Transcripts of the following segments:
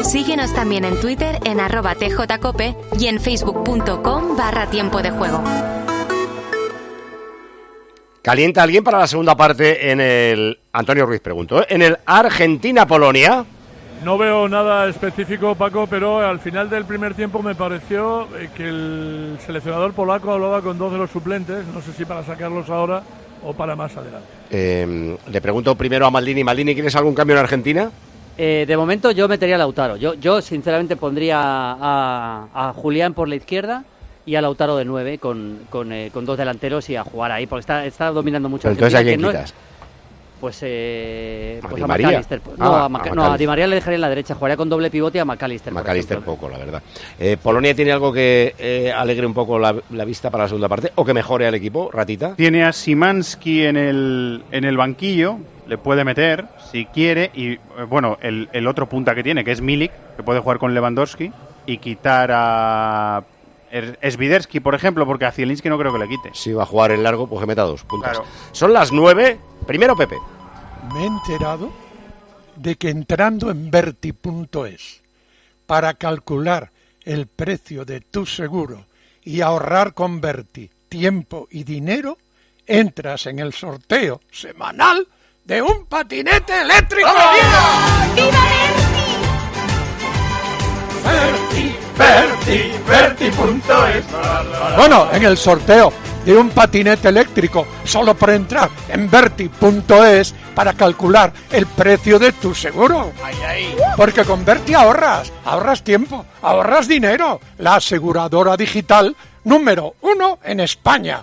Síguenos también en Twitter en @tjcope y en facebook.com/tiempo de juego. ¿Calienta alguien para la segunda parte en el... Antonio Ruiz preguntó, en el Argentina-Polonia? No veo nada específico, Paco, pero al final del primer tiempo me pareció que el seleccionador polaco hablaba con 2 de los suplentes, no sé si para sacarlos ahora o para más adelante. Le pregunto primero a Maldini. Maldini, ¿quieres algún cambio en Argentina? De momento yo metería a Lautaro. Yo sinceramente pondría a Julián por la izquierda y a Lautaro de 9 con 2 delanteros y a jugar ahí, porque está dominando mucho. Entonces, ¿a quién quitas? Pues a María. McAllister. A Di María le dejaría en la derecha, jugaría con doble pivote y a McAllister. McAllister poco, la verdad. ¿Polonia tiene algo que alegre un poco la vista para la segunda parte o que mejore al equipo, Ratita? Tiene a Szymanski en el banquillo, le puede meter si quiere, y bueno, el otro punta que tiene, que es Milik, que puede jugar con Lewandowski, y quitar a Swiderski, por ejemplo, porque a Zielinski no creo que le quite. Si va a jugar en largo, pues que meta 2 puntas. Claro. Son las 9. Primero, Pepe. Me he enterado de que entrando en Verti.es para calcular el precio de tu seguro y ahorrar con Verti tiempo y dinero, entras en el sorteo semanal de un patinete eléctrico. ¡Viva Verti! Verti.es. Bueno, en el sorteo de un patinete eléctrico, solo por entrar en Verti.es para calcular el precio de tu seguro. Porque con Verti ahorras tiempo, ahorras dinero. La aseguradora digital número 1 en España.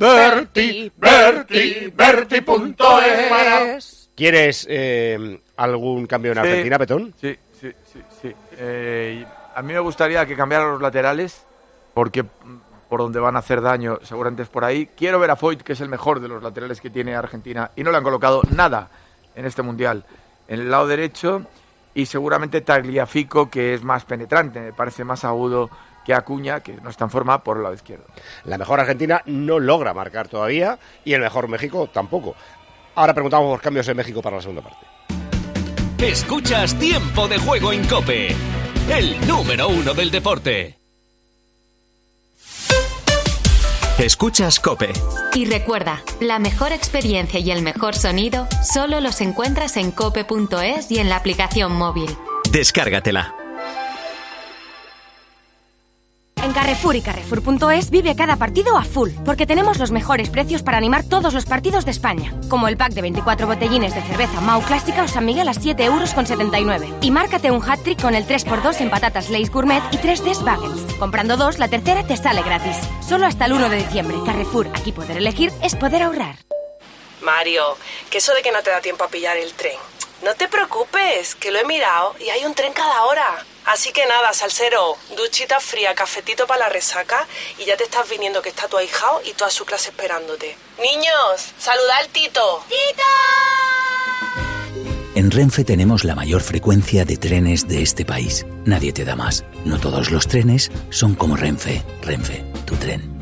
Verti.es. ¿Quieres algún cambio en Argentina, Petón? Sí. A mí me gustaría que cambiaran los laterales, porque por donde van a hacer daño seguramente es por ahí. Quiero ver a Foyt, que es el mejor de los laterales que tiene Argentina, y no le han colocado nada en este Mundial. En el lado derecho, y seguramente Tagliafico, que es más penetrante, me parece más agudo que Acuña, que no está en forma, por el lado izquierdo. La mejor Argentina no logra marcar todavía, y el mejor México tampoco. Ahora preguntamos por cambios en México para la segunda parte. Escuchas Tiempo de Juego en COPE, el número 1 del deporte. Escuchas COPE. Y recuerda, la mejor experiencia y el mejor sonido solo los encuentras en cope.es y en la aplicación móvil. Descárgatela. En Carrefour y Carrefour.es vive cada partido a full, porque tenemos los mejores precios para animar todos los partidos de España. Como el pack de 24 botellines de cerveza Mau Clásica o San Miguel a 7,79 €. Y márcate un hat-trick con el 3x2 en patatas Lay's Gourmet y 3Ds Bagels. Comprando 2, la tercera te sale gratis. Solo hasta el 1 de diciembre. Carrefour, aquí poder elegir es poder ahorrar. Mario, que eso de que no te da tiempo a pillar el tren. No te preocupes, que lo he mirado y hay un tren cada hora. Así que nada, salsero, duchita fría, cafetito para la resaca y ya te estás viniendo que está tu ahijao y toda su clase esperándote. Niños, saluda al Tito. ¡Tito! En Renfe tenemos la mayor frecuencia de trenes de este país. Nadie te da más. No todos los trenes son como Renfe. Renfe, tu tren.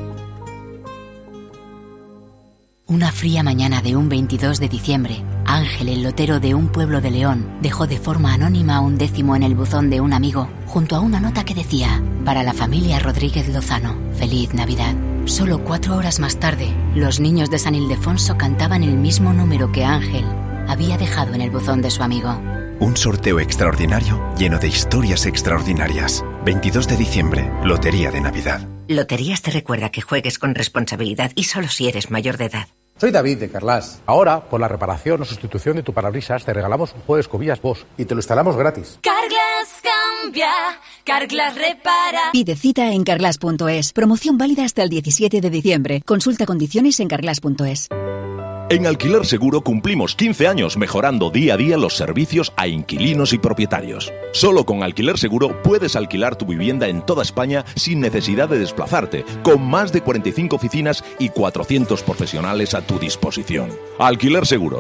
Una fría mañana de un 22 de diciembre, Ángel, el lotero de un pueblo de León, dejó de forma anónima un décimo en el buzón de un amigo, junto a una nota que decía: para la familia Rodríguez Lozano, feliz Navidad. Solo 4 horas más tarde, los niños de San Ildefonso cantaban el mismo número que Ángel había dejado en el buzón de su amigo. Un sorteo extraordinario lleno de historias extraordinarias. 22 de diciembre, Lotería de Navidad. Loterías te recuerda que juegues con responsabilidad y solo si eres mayor de edad. Soy David de Carglass. Ahora, por la reparación o sustitución de tu parabrisas, te regalamos un juego de escobillas Bosch y te lo instalamos gratis. Carglass cambia, Carglass repara. Pide cita en Carglass.es. Promoción válida hasta el 17 de diciembre. Consulta condiciones en Carglass.es. En Alquiler Seguro cumplimos 15 años mejorando día a día los servicios a inquilinos y propietarios. Solo con Alquiler Seguro puedes alquilar tu vivienda en toda España sin necesidad de desplazarte, con más de 45 oficinas y 400 profesionales a tu disposición. Alquiler Seguro,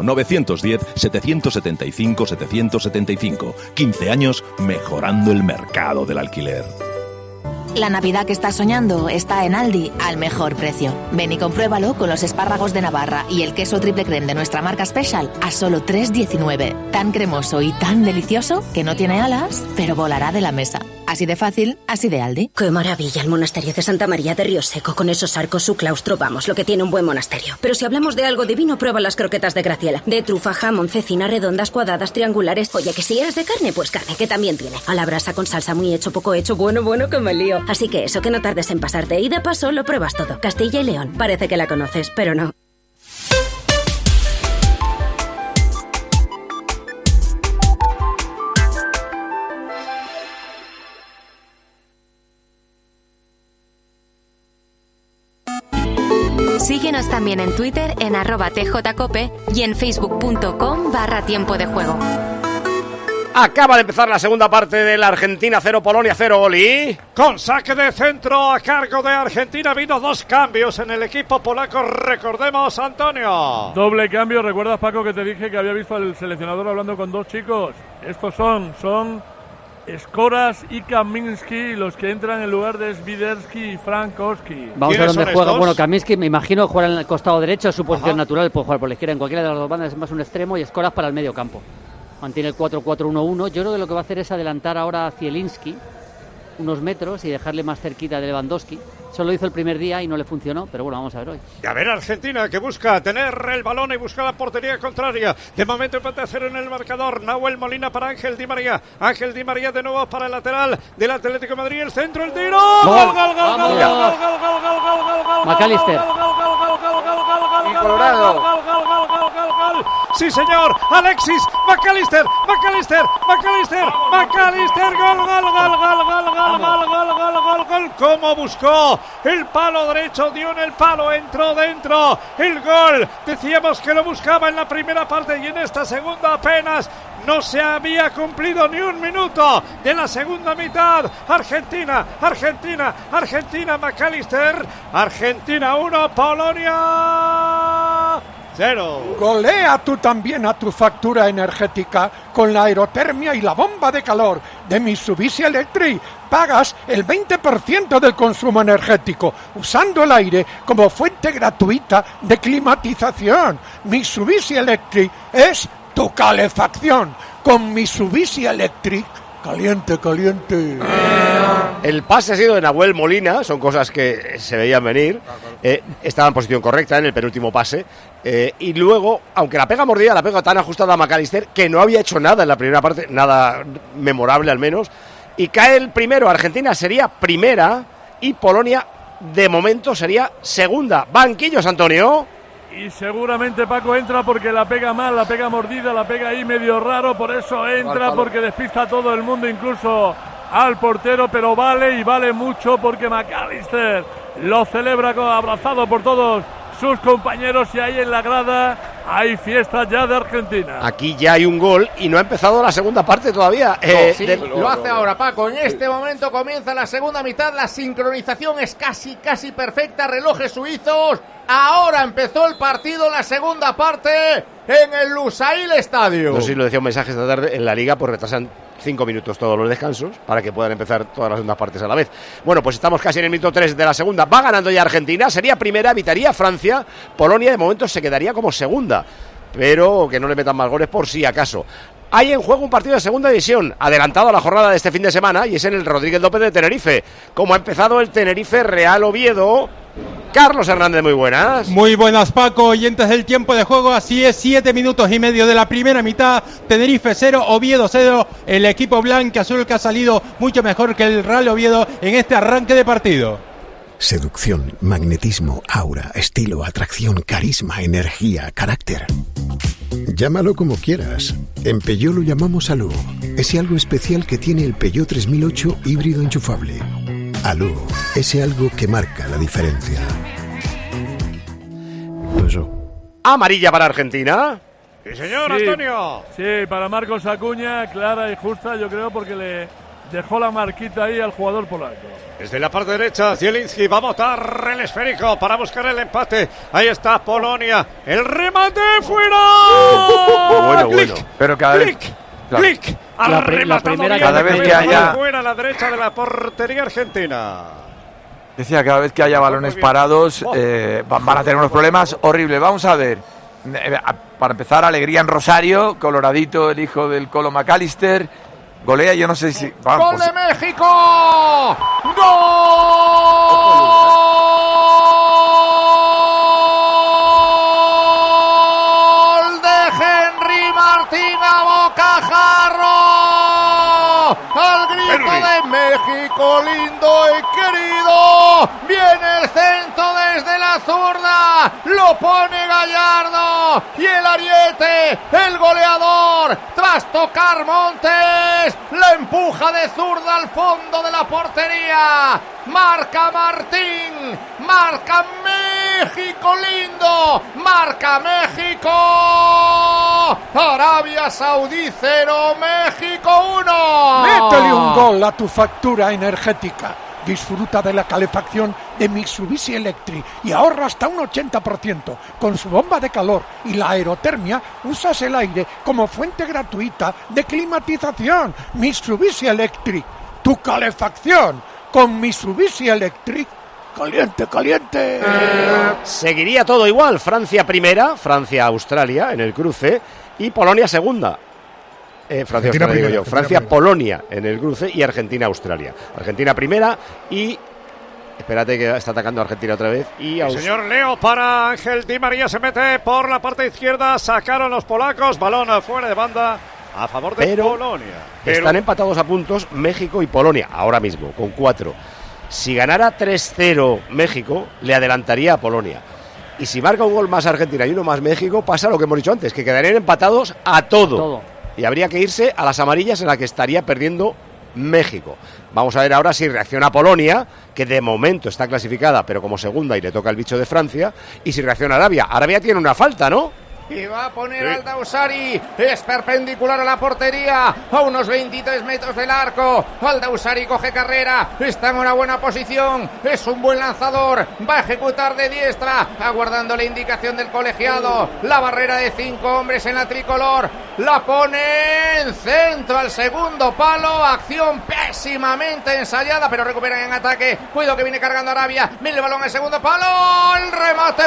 910-775-775. 15 años mejorando el mercado del alquiler. La Navidad que estás soñando está en Aldi al mejor precio. Ven y compruébalo con los espárragos de Navarra y el queso triple creme de nuestra marca Special a solo 3,19. Tan cremoso y tan delicioso que no tiene alas, pero volará de la mesa. Así de fácil, así de Aldi. ¡Qué maravilla el monasterio de Santa María de Río Seco! Con esos arcos, su claustro, vamos, lo que tiene un buen monasterio. Pero si hablamos de algo divino, prueba las croquetas de Graciela. De trufa, jamón, cecina, redondas, cuadradas, triangulares. Oye, que si eres de carne, pues carne, que también tiene. A la brasa con salsa, muy hecho, poco hecho, bueno, que me lío. Así que eso, que no tardes en pasarte. Y de paso, lo pruebas todo. Castilla y León. Parece que la conoces, pero no. Síguenos también en Twitter en @tjcope y en facebook.com/tiempo de juego. Acaba de empezar la segunda parte de la Argentina 0, Polonia 0, Oli. Con saque de centro a cargo de Argentina, vino 2 cambios en el equipo polaco, recordemos, Antonio. Doble cambio, ¿recuerdas, Paco, que te dije que había visto al seleccionador hablando con 2 chicos? Estos son Skoras y Kaminski, los que entran en lugar de Swiderski y Frankowski. Vamos a ver dónde juega. Bueno, Kaminski, me imagino, jugar en el costado derecho, es su posición natural, puede jugar por la izquierda en cualquiera de las dos bandas, es más un extremo, y Skoras para el medio campo. Mantiene el 4-4-1-1. Yo creo que lo que va a hacer es adelantar ahora a Zielinski unos metros y dejarle más cerquita de Lewandowski. Eso lo hizo el primer día y no le funcionó, pero bueno, vamos a ver hoy. Y a ver Argentina, que busca tener el balón y busca la portería contraria. De momento empate a 0 en el marcador. Nahuel Molina para Ángel Di María. Ángel Di María de nuevo para el lateral del Atlético de Madrid. El centro, el tiro. ¡Gol, gol, gol, gol, gol! McAllister. Y Colorado. Sí, señor. Alexis McAllister. Gol. ¿Cómo buscó? El palo derecho, dio en el palo, entró dentro. El gol. Decíamos que lo buscaba en la primera parte y en esta segunda apenas. No se había cumplido ni un minuto de la segunda mitad. Argentina, McAllister. Argentina 1, Polonia 0. Golea tú también a tu factura energética con la aerotermia y la bomba de calor de Mitsubishi Electric. Pagas el 20% del consumo energético usando el aire como fuente gratuita de climatización. Mitsubishi Electric es tu calefacción. Con Mitsubishi Electric, caliente. El pase ha sido de Nahuel Molina, son cosas que se veían venir. Estaba en posición correcta en el penúltimo pase. Y luego, aunque la pega mordida, la pega tan ajustada a McAllister, que no había hecho nada en la primera parte, nada memorable al menos. Y cae el primero. Argentina sería primera y Polonia, de momento, sería segunda. Banquillos, Antonio. Y seguramente Paco entra porque la pega mal, la pega mordida, la pega ahí medio raro, por eso entra, porque despista a todo el mundo, incluso al portero, pero vale y vale mucho porque McAllister lo celebra abrazado por todos sus compañeros y ahí en la grada hay fiesta ya de Argentina. Aquí ya hay un gol y no ha empezado la segunda parte todavía. Lo hace ahora Paco. En este momento comienza la segunda mitad. La sincronización es casi perfecta. Relojes suizos. Ahora empezó el partido, la segunda parte en el Lusail Stadium. No sé si lo decía un mensaje esta tarde. En la Liga pues retrasan 5 minutos todos los descansos para que puedan empezar todas las segundas partes a la vez. Bueno, pues estamos casi en el minuto 3 de la segunda. Va ganando ya Argentina, sería primera, evitaría Francia. Polonia de momento se quedaría como segunda, pero que no le metan más goles por si acaso. Hay en juego un partido de segunda división, adelantado a la jornada de este fin de semana, y es en el Rodríguez López de Tenerife. Como ha empezado el Tenerife Real Oviedo. Carlos Hernández, muy buenas. Muy buenas, Paco, oyentes del tiempo de juego. Así es, 7 minutos y medio de la primera mitad. Tenerife 0, Oviedo 0. El equipo blanquiazul que ha salido mucho mejor que el Real Oviedo en este arranque de partido. Seducción, magnetismo, aura, estilo, atracción, carisma, energía, carácter. Llámalo como quieras. En Peugeot lo llamamos Alú. Ese algo especial que tiene el Peugeot 3008 híbrido enchufable. Alú, ese algo que marca la diferencia. Eso. Amarilla para Argentina. Sí, señor, Antonio. Sí, para Marcos Acuña, clara y justa, yo creo, porque le dejó la marquita ahí al jugador polaco. Desde la parte derecha, Zielinski va a botar el esférico para buscar el empate. Ahí está Polonia. El remate fuera. Bueno. Pero cada vez Claro. ¡Clic! La primera cada vez que haya fuera a la derecha de la portería argentina. Decía, cada vez que haya balones parados van a tener unos problemas horribles. Vamos a ver. Para empezar, alegría en Rosario. Coloradito, el hijo del Colo McAllister. Golea, yo no sé si... ¡Gol de México! ¡Gol de Henry Martín a bocajarro! ¡Al grito de México, lindo y querido! ¡Viene el centro desde la zurda! ¡Lo pone Gallardo! ¡Y el ariete, el goleador, tras tocar Montes, la empuja de zurda al fondo de la portería! ¡Marca Martín! ¡Marca México, lindo! ¡Marca México! Arabia Saudí 0, México 1. Métele un gol a tu factura energética. Disfruta de la calefacción de Mitsubishi Electric y ahorra hasta un 80%. Con su bomba de calor y la aerotermia, usas el aire como fuente gratuita de climatización. Mitsubishi Electric, tu calefacción con Mitsubishi Electric. ¡Caliente, caliente! Seguiría todo igual. Francia primera, Francia-Australia en el cruce y Polonia segunda. Francia-Polonia en el cruce y Argentina-Australia. Argentina primera y... Espérate que está atacando a Argentina otra vez. Y el señor Leo para Ángel Di María, se mete por la parte izquierda, sacaron los polacos, balón fuera de banda a favor de Polonia. Están empatados a puntos México y Polonia, ahora mismo, con 4. Si ganara 3-0 México, le adelantaría a Polonia. Y si marca un gol más Argentina y uno más México, pasa lo que hemos dicho antes, que quedarían empatados a todo. Y habría que irse a las amarillas en la que estaría perdiendo México. Vamos a ver ahora si reacciona Polonia, que de momento está clasificada, pero como segunda y le toca el bicho de Francia, y si reacciona Arabia. Arabia tiene una falta, ¿no? Y va a poner al Dausari, es perpendicular a la portería, a unos 23 metros del arco. Al Dausari coge carrera, está en una buena posición, es un buen lanzador, va a ejecutar de diestra, aguardando la indicación del colegiado. La barrera de 5 hombres en la tricolor, la pone en centro al segundo palo. Acción pésimamente ensayada, pero recuperan en ataque. Cuidado que viene cargando Arabia, mete el balón al segundo palo, el remate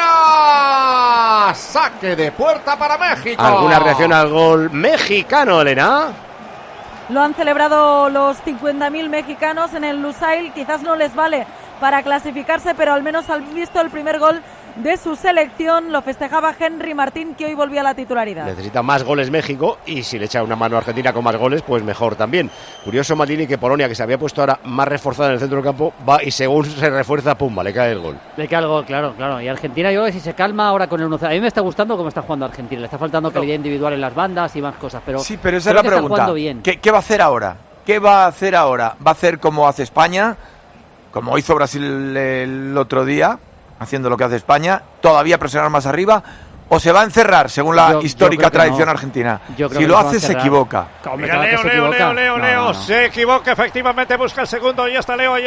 fuera. Saque de puerta para México. ¿Alguna reacción al gol mexicano, Elena? Lo han celebrado los 50.000 mexicanos en el Lusail. Quizás no les vale para clasificarse, pero al menos han visto el primer gol de su selección. Lo festejaba Henry Martín, que hoy volvía a la titularidad. Necesita más goles México, y si le echa una mano a Argentina con más goles, pues mejor también. Curioso, Maldini, que Polonia, que se había puesto ahora más reforzada en el centro del campo, va y según se refuerza, pumba, le cae el gol. Le cae el gol, claro. Y Argentina, yo creo que si se calma ahora con el 1-0. A mí me está gustando cómo está jugando Argentina. Le está faltando calidad individual en las bandas y más cosas, pero sí, pero esa es la pregunta. ¿Qué va a hacer ahora? ¿Va a hacer como hace España? Como hizo Brasil el otro día, haciendo lo que hace España, todavía presionar más arriba, o se va a encerrar según la histórica tradición argentina. Si lo hace, se equivoca. Mira, Leo, se equivoca, efectivamente, busca el segundo, ahí está Leo,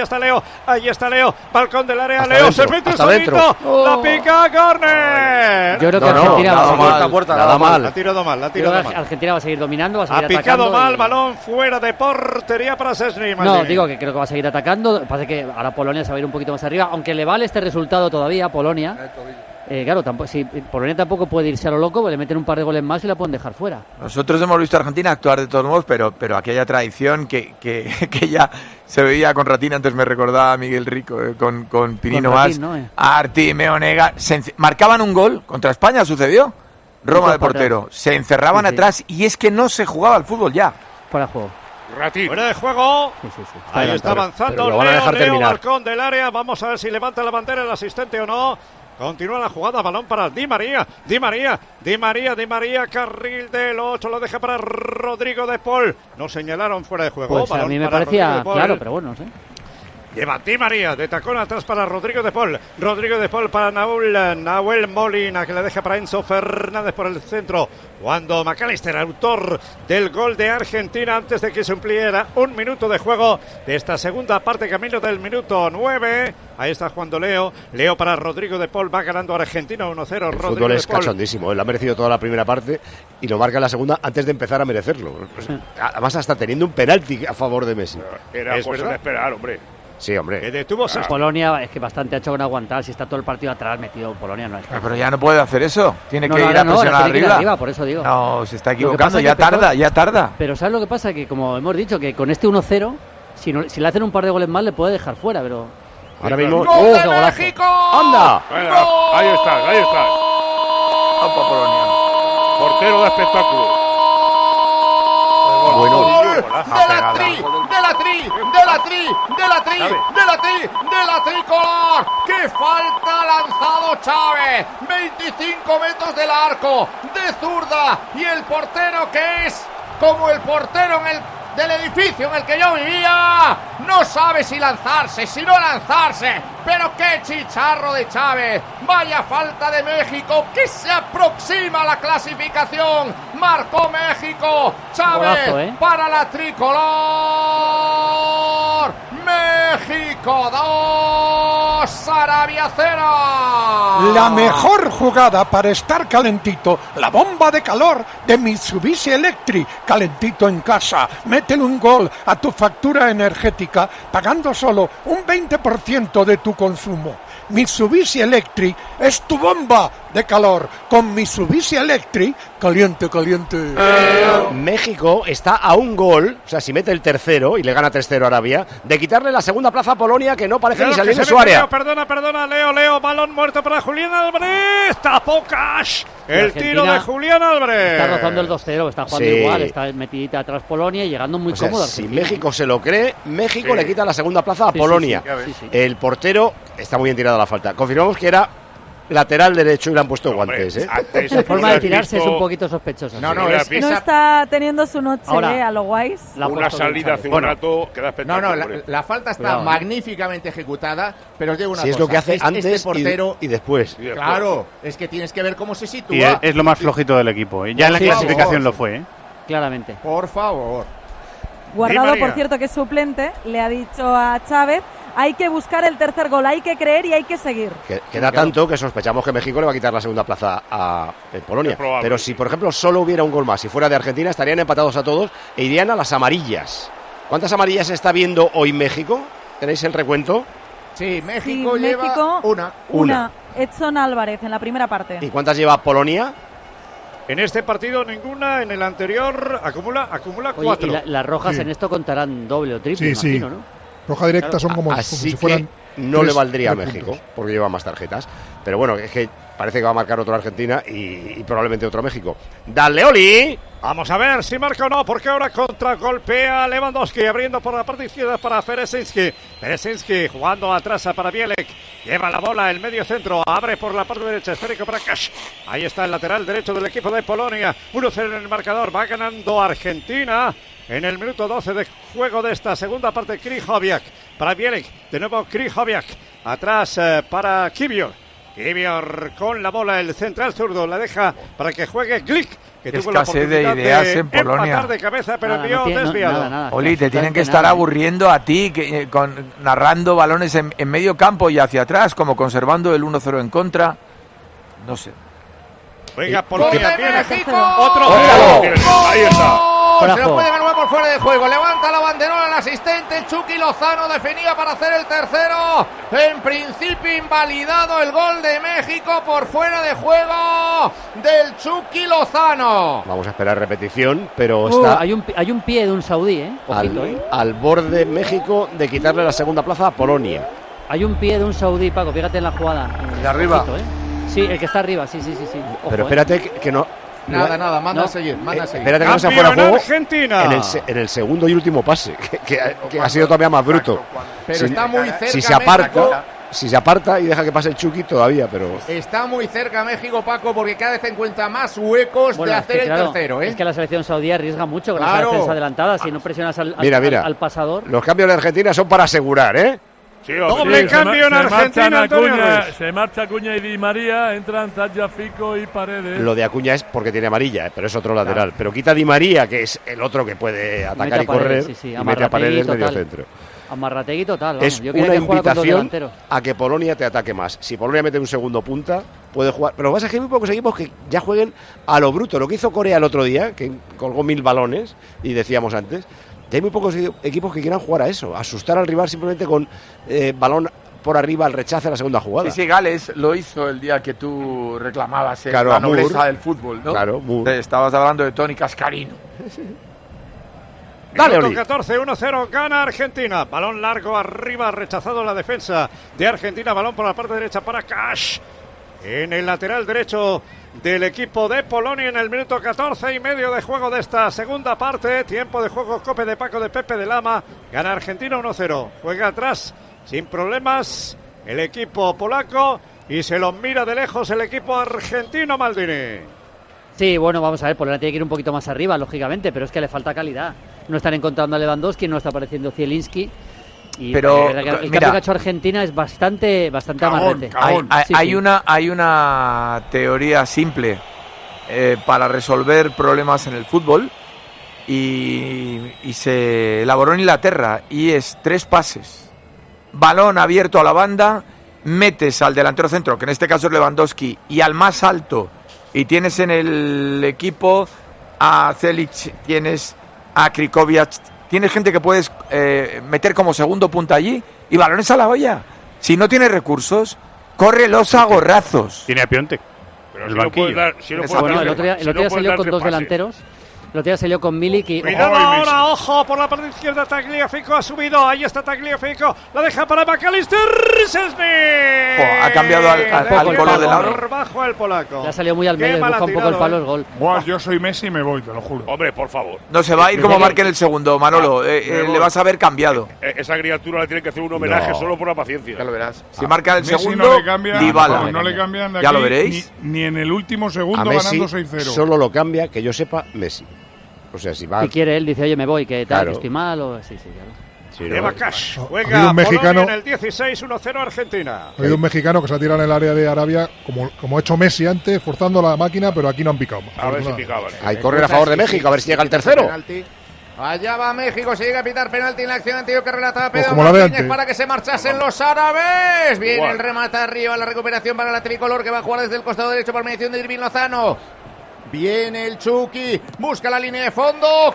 balcón del área, Leo, se mete solito, la pica, córner. Yo creo que Argentina la ha tirado mal. Argentina va a seguir dominando, va a seguir atacando. Ha picado mal, balón fuera de portería para Szczęsny. No, digo que creo que va a seguir atacando, pasa que ahora Polonia se va a ir un poquito más arriba, aunque le vale este resultado todavía a Polonia. Claro, si Polonia tampoco puede irse a lo loco, le meten un par de goles más y la pueden dejar fuera. Nosotros hemos visto a Argentina actuar de todos modos, pero aquella tradición que ya se veía con Ratín, antes me recordaba a Miguel Rico, con Pinino Más, Arti, Meonega, marcaban un gol, contra España sucedió, Roma de portero, se encerraban atrás y es que no se jugaba al fútbol ya. Fuera de juego. Fuera de juego. Ahí está avanzando Leo, balcón del área, vamos a ver si levanta la bandera el asistente o no. Continúa la jugada, balón para Di María, carril del 8, lo deja para Rodrigo de Paul. No señalaron fuera de juego. Pues a mí me parecía claro, pero bueno, no sé. Lleva Di María de tacón atrás para Rodrigo de Paul. Rodrigo de Paul para Nahuel Molina, que le deja para Enzo Fernández por el centro. Cuando McAllister, autor del gol de Argentina antes de que se cumpliera 1 minuto de juego de esta segunda parte, camino del minuto 9. Ahí está jugando Leo. Leo para Rodrigo de Paul. Va ganando Argentina 1-0. El Rodrigo fútbol es de Paul. cachondísimo. Él ha merecido toda la primera parte y lo marca en la segunda antes de empezar a merecerlo. Además, hasta teniendo un penalti a favor de Messi. Era cosa de esperar, hombre. Sí, hombre. Que detuvo Polonia es que bastante ha hecho con aguantar. Si está todo el partido atrás metido, Polonia no es. Pero ya no puede hacer eso. Tiene que ir a no, presionar tiene que ir arriba. arriba. Por eso digo. No, se está Lo que equivocando. pasa Ya es que tarda, ya tarda. Pero ¿sabes lo que pasa? Que como hemos dicho, que con este 1-0, si le hacen un par de goles más, le puede dejar fuera, pero... Ahora mismo... ¡Gol de México! ¡Anda! Ahí está. Opa, Polonia. Portero de espectáculo. Bueno. De la tricolor. ¡Qué falta ha lanzado Chávez! 25 metros del arco, de zurda, y el portero, que es como el portero del edificio en el que yo vivía, no sabe si lanzarse, si no lanzarse. Pero qué chicharro de Chávez. Vaya falta de México, que se aproxima a la clasificación. Marcó México. Chávez Golazo, para la tricolor. México 2, Arabia 0. La mejor jugada para estar calentito, la bomba de calor de Mitsubishi Electric, calentito en casa. Métele un gol a tu factura energética pagando solo un 20% de tu consumo. Mitsubishi Electric es tu bomba de calor. Con Mitsubishi Electric, caliente. México está a un gol, o sea, si mete el tercero y le gana 3-0 a Arabia, de quitarle la segunda plaza a Polonia, que no parece ni salir de su área. Perdona, Leo, balón muerto para Julián Álvarez. Tapó Cash. El tiro de Julián Álvarez. Está rozando el 2-0, está jugando igual, está metidita atrás Polonia y llegando muy cómodo. Si México se lo cree, México le quita la segunda plaza a Polonia. Sí. El portero está muy bien tirado a la falta. Confirmamos que era lateral derecho y le han puesto guantes. La forma de tirarse es un poquito sospechosa. No está teniendo su noche Ahora, a lo guays. Una salida hace un rato que da espectáculo. La falta está magníficamente ejecutada, pero os digo una cosa. Es lo que hace antes este portero y después. Claro, es que tienes que ver cómo se sitúa. Y es lo más flojito del equipo. Ya en la clasificación lo fue. Claramente. Por favor. Guardado, por cierto, que es suplente, le ha dicho a Chávez: hay que buscar el tercer gol, hay que creer y hay que seguir. Queda tanto que sospechamos que México le va a quitar la segunda plaza a Polonia. Pero si, por ejemplo, solo hubiera un gol más, si fuera de Argentina, estarían empatados a todos e irían a las amarillas. ¿Cuántas amarillas está viendo hoy México? ¿Tenéis el recuento? Sí, México lleva una. Edson Álvarez en la primera parte. ¿Y cuántas lleva Polonia? En este partido ninguna, en el anterior acumula 4. Y las rojas en esto contarán doble o triple, imagino, ¿no? Roja directa son como Así si fueran que no le valdría a tres México, puntos. porque lleva más tarjetas. Pero bueno, es que parece que va a marcar otro Argentina y probablemente otro México. ¡Dale, Oli! Vamos a ver si marca o no, porque ahora contragolpea Lewandowski, abriendo por la parte izquierda para Ferezinski. Ferezinski jugando atrás para Bielek. Lleva la bola el medio centro, abre por la parte derecha, esférico para Cash. Ahí está el lateral derecho del equipo de Polonia. 1-0 en el marcador, va ganando Argentina. En el minuto 12 de juego de esta segunda parte, Krychowiak para Bielek. De nuevo Krychowiak. Atrás para Kivior. Kivior con la bola, el central zurdo. La deja para que juegue Glick, que tuvo la oportunidad de ideas en empatar Polonia. de cabeza, pero envió desviado. Nada, Oli, te tienen que estar aburriendo a ti narrando balones en medio campo y hacia atrás, como conservando el 1-0 en contra. No sé. Venga, Polonia, viene México. otro. Ahí está. Se lo puede ganar por fuera de juego. Levanta la banderola el asistente. Chucky Lozano definía para hacer el tercero. En principio invalidado el gol de México por fuera de juego del Chucky Lozano. Vamos a esperar repetición, pero está hay un pie de un saudí, Ojito, al borde México de quitarle la segunda plaza a Polonia. Hay un pie de un saudí, Paco, fíjate en la jugada. De arriba. Ojito, Sí, el que está arriba, sí. Ojo, pero espérate que no... Nada, manda a seguir, Espérate que no se fuera a juego Argentina. en el segundo y último pase, que ha sido todavía más bruto. Pero está muy cerca. Si se aparta y deja que pase el Chucky todavía, pero... Está muy cerca México, Paco, porque cada vez encuentra más huecos de hacer el tercero. Es que la selección saudí arriesga mucho con las defensas adelantadas. Si no presionas al pasador... Los cambios de Argentina son para asegurar, Doble cambio en Argentina, Antonio Ruiz. Se marcha Acuña y Di María, entran Tagliafico y Paredes. Lo de Acuña es porque tiene amarilla, pero es otro lateral. Pero quita a Di María, que es el otro que puede atacar y correr, y mete a Paredes medio centro. Amarrategui total. Es una invitación a que Polonia te ataque más. Si Polonia mete un segundo punta, puede jugar. Pero lo que pasa es que hay muy pocos equipos que ya jueguen a lo bruto. Lo que hizo Corea el otro día, que colgó 1000 balones, y decíamos antes, ya hay muy pocos equipos que quieran jugar a eso, asustar al rival simplemente con balón por arriba al rechace a la segunda jugada. Sí, Gales lo hizo el día que tú reclamabas claro, la nobleza del fútbol, ¿no? Claro, estabas hablando de Toni Cascarino. Dale, Minuto 14, 1-0, gana Argentina. Balón largo arriba, rechazado la defensa de Argentina. Balón por la parte derecha para Cash. En el lateral derecho del equipo de Polonia en el minuto 14 y medio de juego de esta segunda parte. Tiempo de juego, Cope de Paco de Pepe de Lama. Gana Argentina 1-0. Juega atrás sin problemas el equipo polaco y se lo mira de lejos el equipo argentino, Maldini. Sí, bueno, vamos a ver, Polonia tiene que ir un poquito más arriba, lógicamente, pero es que le falta calidad. No están encontrando a Lewandowski, no está apareciendo Zielinski. Y pero el cambio que ha hecho Argentina es bastante amarrete. Hay una teoría simple para resolver problemas en el fútbol y se elaboró en Inglaterra y es 3 pases. Balón abierto a la banda, metes al delantero centro, que en este caso es Lewandowski, y al más alto, y tienes en el equipo a Celic, tienes a Krikoviak, tienes gente que puedes meter como segundo punta allí y balones a la olla. Si no tienes recursos, corre los agorrazos. Tiene a Piontek. Pero el banquillo. El otro día salió con 2 delanteros. El otro día salió con Milik y... Cuidado ahora, ojo, por la parte izquierda Tagliafico ha subido, ahí está Tagliafico, la deja para McAllister, Szczesny. Ha cambiado al polo del lado. Bajo el polaco. Ya salió muy al medio, busca un poco el palo, el gol. Buah, yo soy Messi y me voy, te lo juro. Hombre, por favor. No se va a ir como marque en el segundo, Manolo, le vas a ver cambiado. Esa criatura le tiene que hacer un homenaje solo por la paciencia. Ya lo verás. Si marca el segundo, Dybala. No le cambian de aquí, ya lo veréis. Ni en el último segundo a Messi ganando 6-0. Solo lo cambia, que yo sepa, Messi. O sea, si va... Si quiere él, dice, oye, me voy, que tal, que estoy mal, o... Sí, claro. Sí, Eva Cash juega Polonia en el 16, 1-0 Argentina. Ha habido un mexicano que se ha tirado en el área de Arabia, como ha hecho Messi antes, forzando la máquina, pero aquí no han picado. A ver si picaban. Hay correr a favor de México, a ver si llega el tercero. Penalti. Allá va México, se llega a pitar penalti en la acción anterior que relataba Pues Pedro Martínez para que se marchasen los árabes. Viene el remate arriba, la recuperación para la tricolor que va a jugar desde el costado derecho por mediación de Irving Lozano. Viene el Chucky, busca la línea de fondo,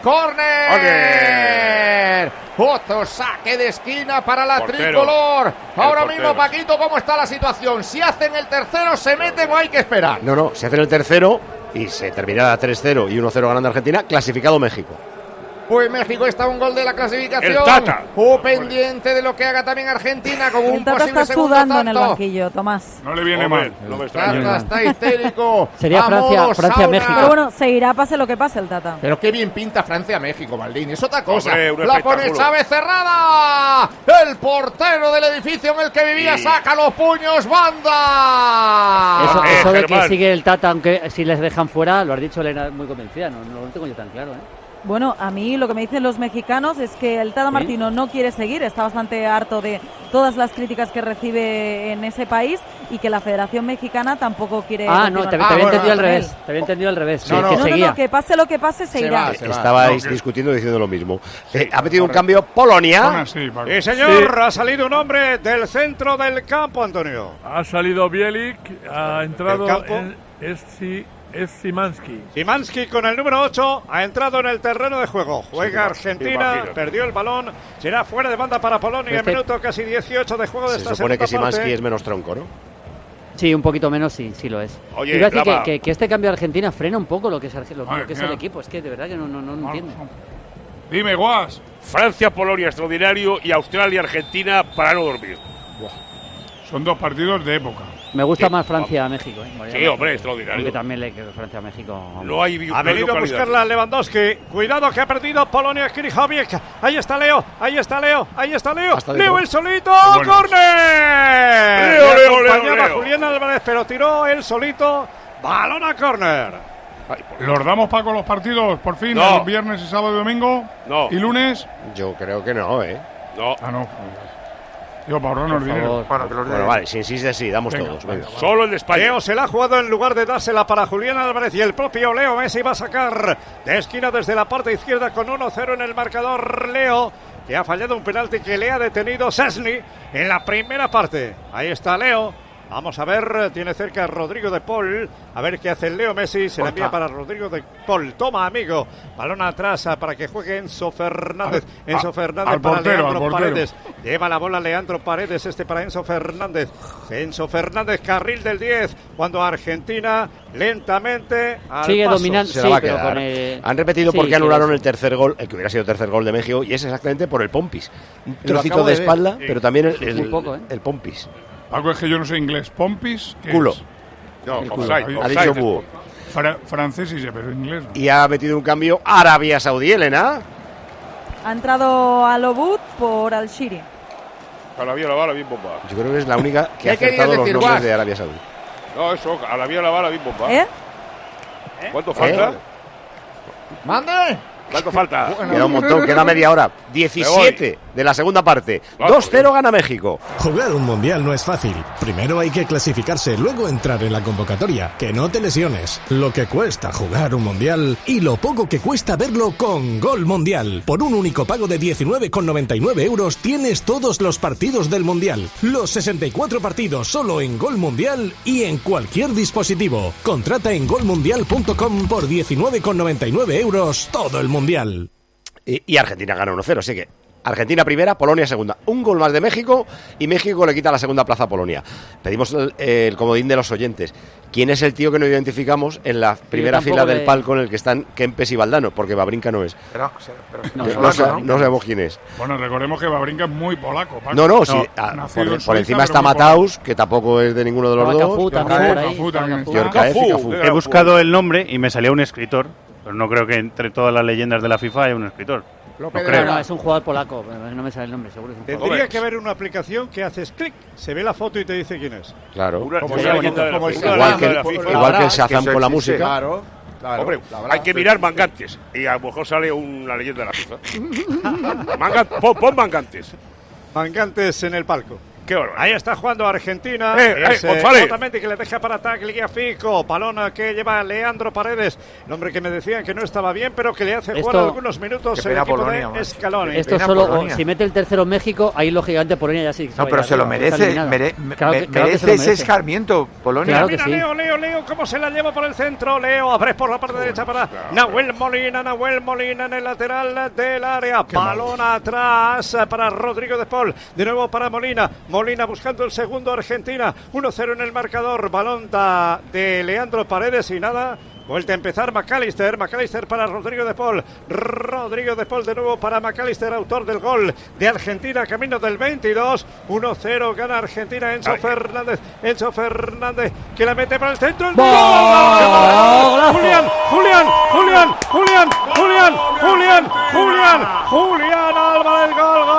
córner. Otro saque de esquina para la tricolor. Ahora mismo, Paquito, ¿cómo está la situación? Si hacen el tercero, ¿se meten o hay que esperar? No, si hacen el tercero y se terminará 3-0 y 1-0 ganando Argentina, clasificado México. Pues México está a un gol de la clasificación. El Tata. Pendiente de lo que haga también Argentina con un el Tata posible está segundo sudando tanto. en el banquillo, Tomás. No le viene mal. No me Tata está histérico. Sería Francia-México. Pero bueno, se irá pase lo que pase el Tata. Pero qué bien pinta Francia-México, Maldini. Es otra cosa. Hombre, la pone Chávez cerrada. El portero del edificio en el que vivía saca los puños. ¡Banda! Eso de que sigue el Tata, aunque si les dejan fuera, lo has dicho Elena muy convencida. No lo tengo yo tan claro, Bueno, a mí lo que me dicen los mexicanos es que el Tata Martino no quiere seguir, está bastante harto de todas las críticas que recibe en ese país y que la Federación Mexicana tampoco quiere... no, te había entendido al revés. Te había entendido al revés. No, que pase lo que pase, se irá. Estabais discutiendo diciendo lo mismo. Ha metido un cambio Polonia. Y señor, ha salido un hombre del centro del campo, Antonio. Ha salido Bielik, ha entrado es Szymanski. Szymanski con el número 8 ha entrado en el terreno de juego. Juega Argentina, perdió el balón, será fuera de banda para Polonia. Minuto casi 18 de juego de esta segunda parte. Se supone que Szymanski es menos tronco, ¿no? Sí, un poquito menos, sí lo es. Oye, iba a decir que este cambio de Argentina frena un poco lo que es el equipo. Es que de verdad que no entiendo. Dime, Guas. Francia, Polonia, extraordinario, y Australia, Argentina para no dormir. Son 2 partidos de época. Me gusta más Francia-México. Sí, hombre, extraordinario. Aunque también Francia-México. No hay ha venido a buscarla Lewandowski. Cuidado que ha perdido Polonia. Krikoviak. Ahí está Leo. Leo el solito. ¡Córner! Leo. Julián Álvarez, pero tiró él solito. Balón a córner. ¿Los damos, Paco, los partidos por fin? No. ¿El viernes y sábado y domingo? No. ¿Y lunes? Yo creo que no, No. No. Digo, para ahorrarnos dinero. Bueno, vale, si insiste, sí, damos todos. Venga. Solo el de España. Leo se la ha jugado en lugar de dársela para Julián Álvarez y el propio Leo Messi va a sacar de esquina desde la parte izquierda con 1-0 en el marcador. Leo, que ha fallado un penalti que le ha detenido Szczęsny en la primera parte. Ahí está Leo. Vamos a ver, tiene cerca a Rodrigo de Paul. A ver qué hace el Leo Messi. Se la envía para Rodrigo de Paul. Toma, amigo. Balón atrás para que juegue Enzo Fernández. Enzo Fernández para Leandro Paredes. Lleva la bola Leandro Paredes. Para Enzo Fernández. Enzo Fernández, carril del 10. Cuando Argentina lentamente sigue paso. dominando. Se la va a quedar. Han repetido por qué anularon el tercer gol, el que hubiera sido el tercer gol de México, y es exactamente por el Pompis. Un trocito de espalda, pero también el Pompis. Algo es que yo no sé inglés. ¿Pompis? Culo. Es? No, ha dicho búho. Francés sí sé, pero inglés no. Y ha metido un cambio Arabia Saudí, Elena. Ha entrado a Lobut por Al-Shiri. A la bala bien bomba. Yo creo que es la única que ha acertado los nombres de Arabia Saudí. No, eso, a la bala bien bomba. ¿Cuánto falta? ¡Mande! ¿Cuánto falta? Queda un montón, queda media hora. 17 de la segunda parte. 2-0 gana México. Jugar un mundial no es fácil. Primero hay que clasificarse, luego entrar en la convocatoria. Que no te lesiones. Lo que cuesta jugar un mundial y lo poco que cuesta verlo con Gol Mundial. Por un único pago de 19,99 € tienes todos los partidos del mundial. Los 64 partidos solo en Gol Mundial y en cualquier dispositivo. Contrata en golmundial.com por 19,99 € todo el mundial. Y Argentina gana 1-0, así que Argentina primera, Polonia segunda. Un gol más de México y México le quita la segunda plaza a Polonia. Pedimos el comodín de los oyentes. ¿Quién es el tío que no identificamos en la primera fila del palco en el que están Kempes y Valdano? Porque Babrinka no es. No sabemos quién es. Bueno, recordemos que Babrinka es muy polaco. Paco. No, sí, por encima está Mataus, que tampoco es de ninguno de los dos. He buscado el nombre y me salía un escritor. Pero no creo que entre todas las leyendas de la FIFA haya un escritor. No creo. No, es un jugador polaco, no me sale el nombre, seguro. Tendría que haber una aplicación que haces clic, se ve la foto y te dice quién es. Claro. Igual que el Shazam con la música. Claro. Hombre, hay que mirar Mangantes y a lo mejor sale una leyenda de la FIFA. Pon Mangantes. Mangantes en el palco. Qué bueno. Ahí está jugando Argentina. González. Que le deja para Tagliafico. Balón que lleva Leandro Paredes. El hombre que me decían que no estaba bien, pero que le hace jugar algunos minutos el equipo de Scaloni. Esto solo, si mete el tercero México, ahí lógicamente Polonia ya sí. No, pero se lo merece. Merece ese escarmiento, Polonia. Claro que sí. Leo, cómo se la lleva por el centro. Leo, abre por la parte derecha para Nahuel Molina en el lateral del área. Balón atrás para Rodrigo de Paul. De nuevo para Molina buscando el segundo. Argentina 1-0 en el marcador. Balón de Leandro Paredes y nada. Vuelta a empezar McAllister para Rodrigo de Paul. Rodrigo de Paul de nuevo para McAllister, autor del gol de Argentina, camino del 22. 1-0 gana Argentina. Enzo Fernández que la mete para el centro. ¡El gol! Julián Álvarez,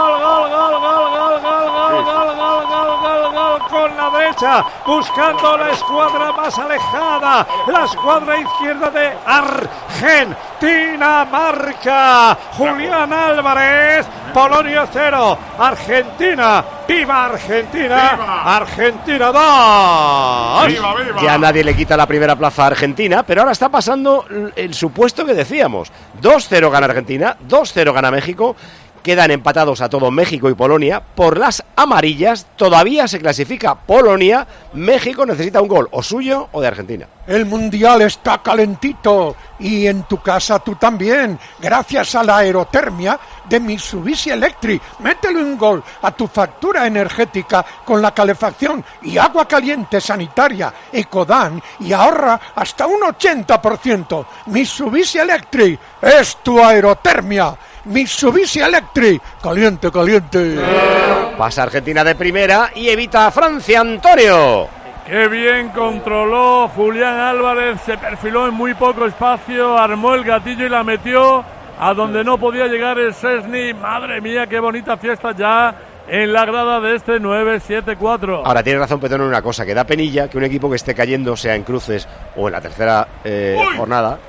gol con la derecha, buscando la escuadra más alejada, la escuadra izquierda de Argentina. Marca Julián Álvarez. Polonia 0, Argentina. ¡Viva Argentina! ¡Viva! Argentina 2. ¡Viva! Ya nadie le quita la primera plaza a Argentina, pero ahora está pasando el supuesto que decíamos. 2-0 gana Argentina, 2-0 gana México. Quedan empatados a todo México y Polonia. Por las amarillas todavía se clasifica Polonia. México necesita un gol o suyo o de Argentina. El mundial está calentito y en tu casa tú también, gracias a la aerotermia de Mitsubishi Electric. Métele un gol a tu factura energética con la calefacción y agua caliente sanitaria Ecodan y ahorra hasta un 80%. Mitsubishi Electric es tu aerotermia. Mitsubishi Electric, caliente. Pasa Argentina de primera y evita a Francia, Antonio. Qué bien controló Julián Álvarez, se perfiló en muy poco espacio, armó el gatillo y la metió a donde no podía llegar el Szczęsny. Madre mía, qué bonita fiesta ya en la grada de este 9-7-4. Ahora tiene razón Petón en una cosa, que da penilla que un equipo que esté cayendo, sea en cruces o en la tercera jornada,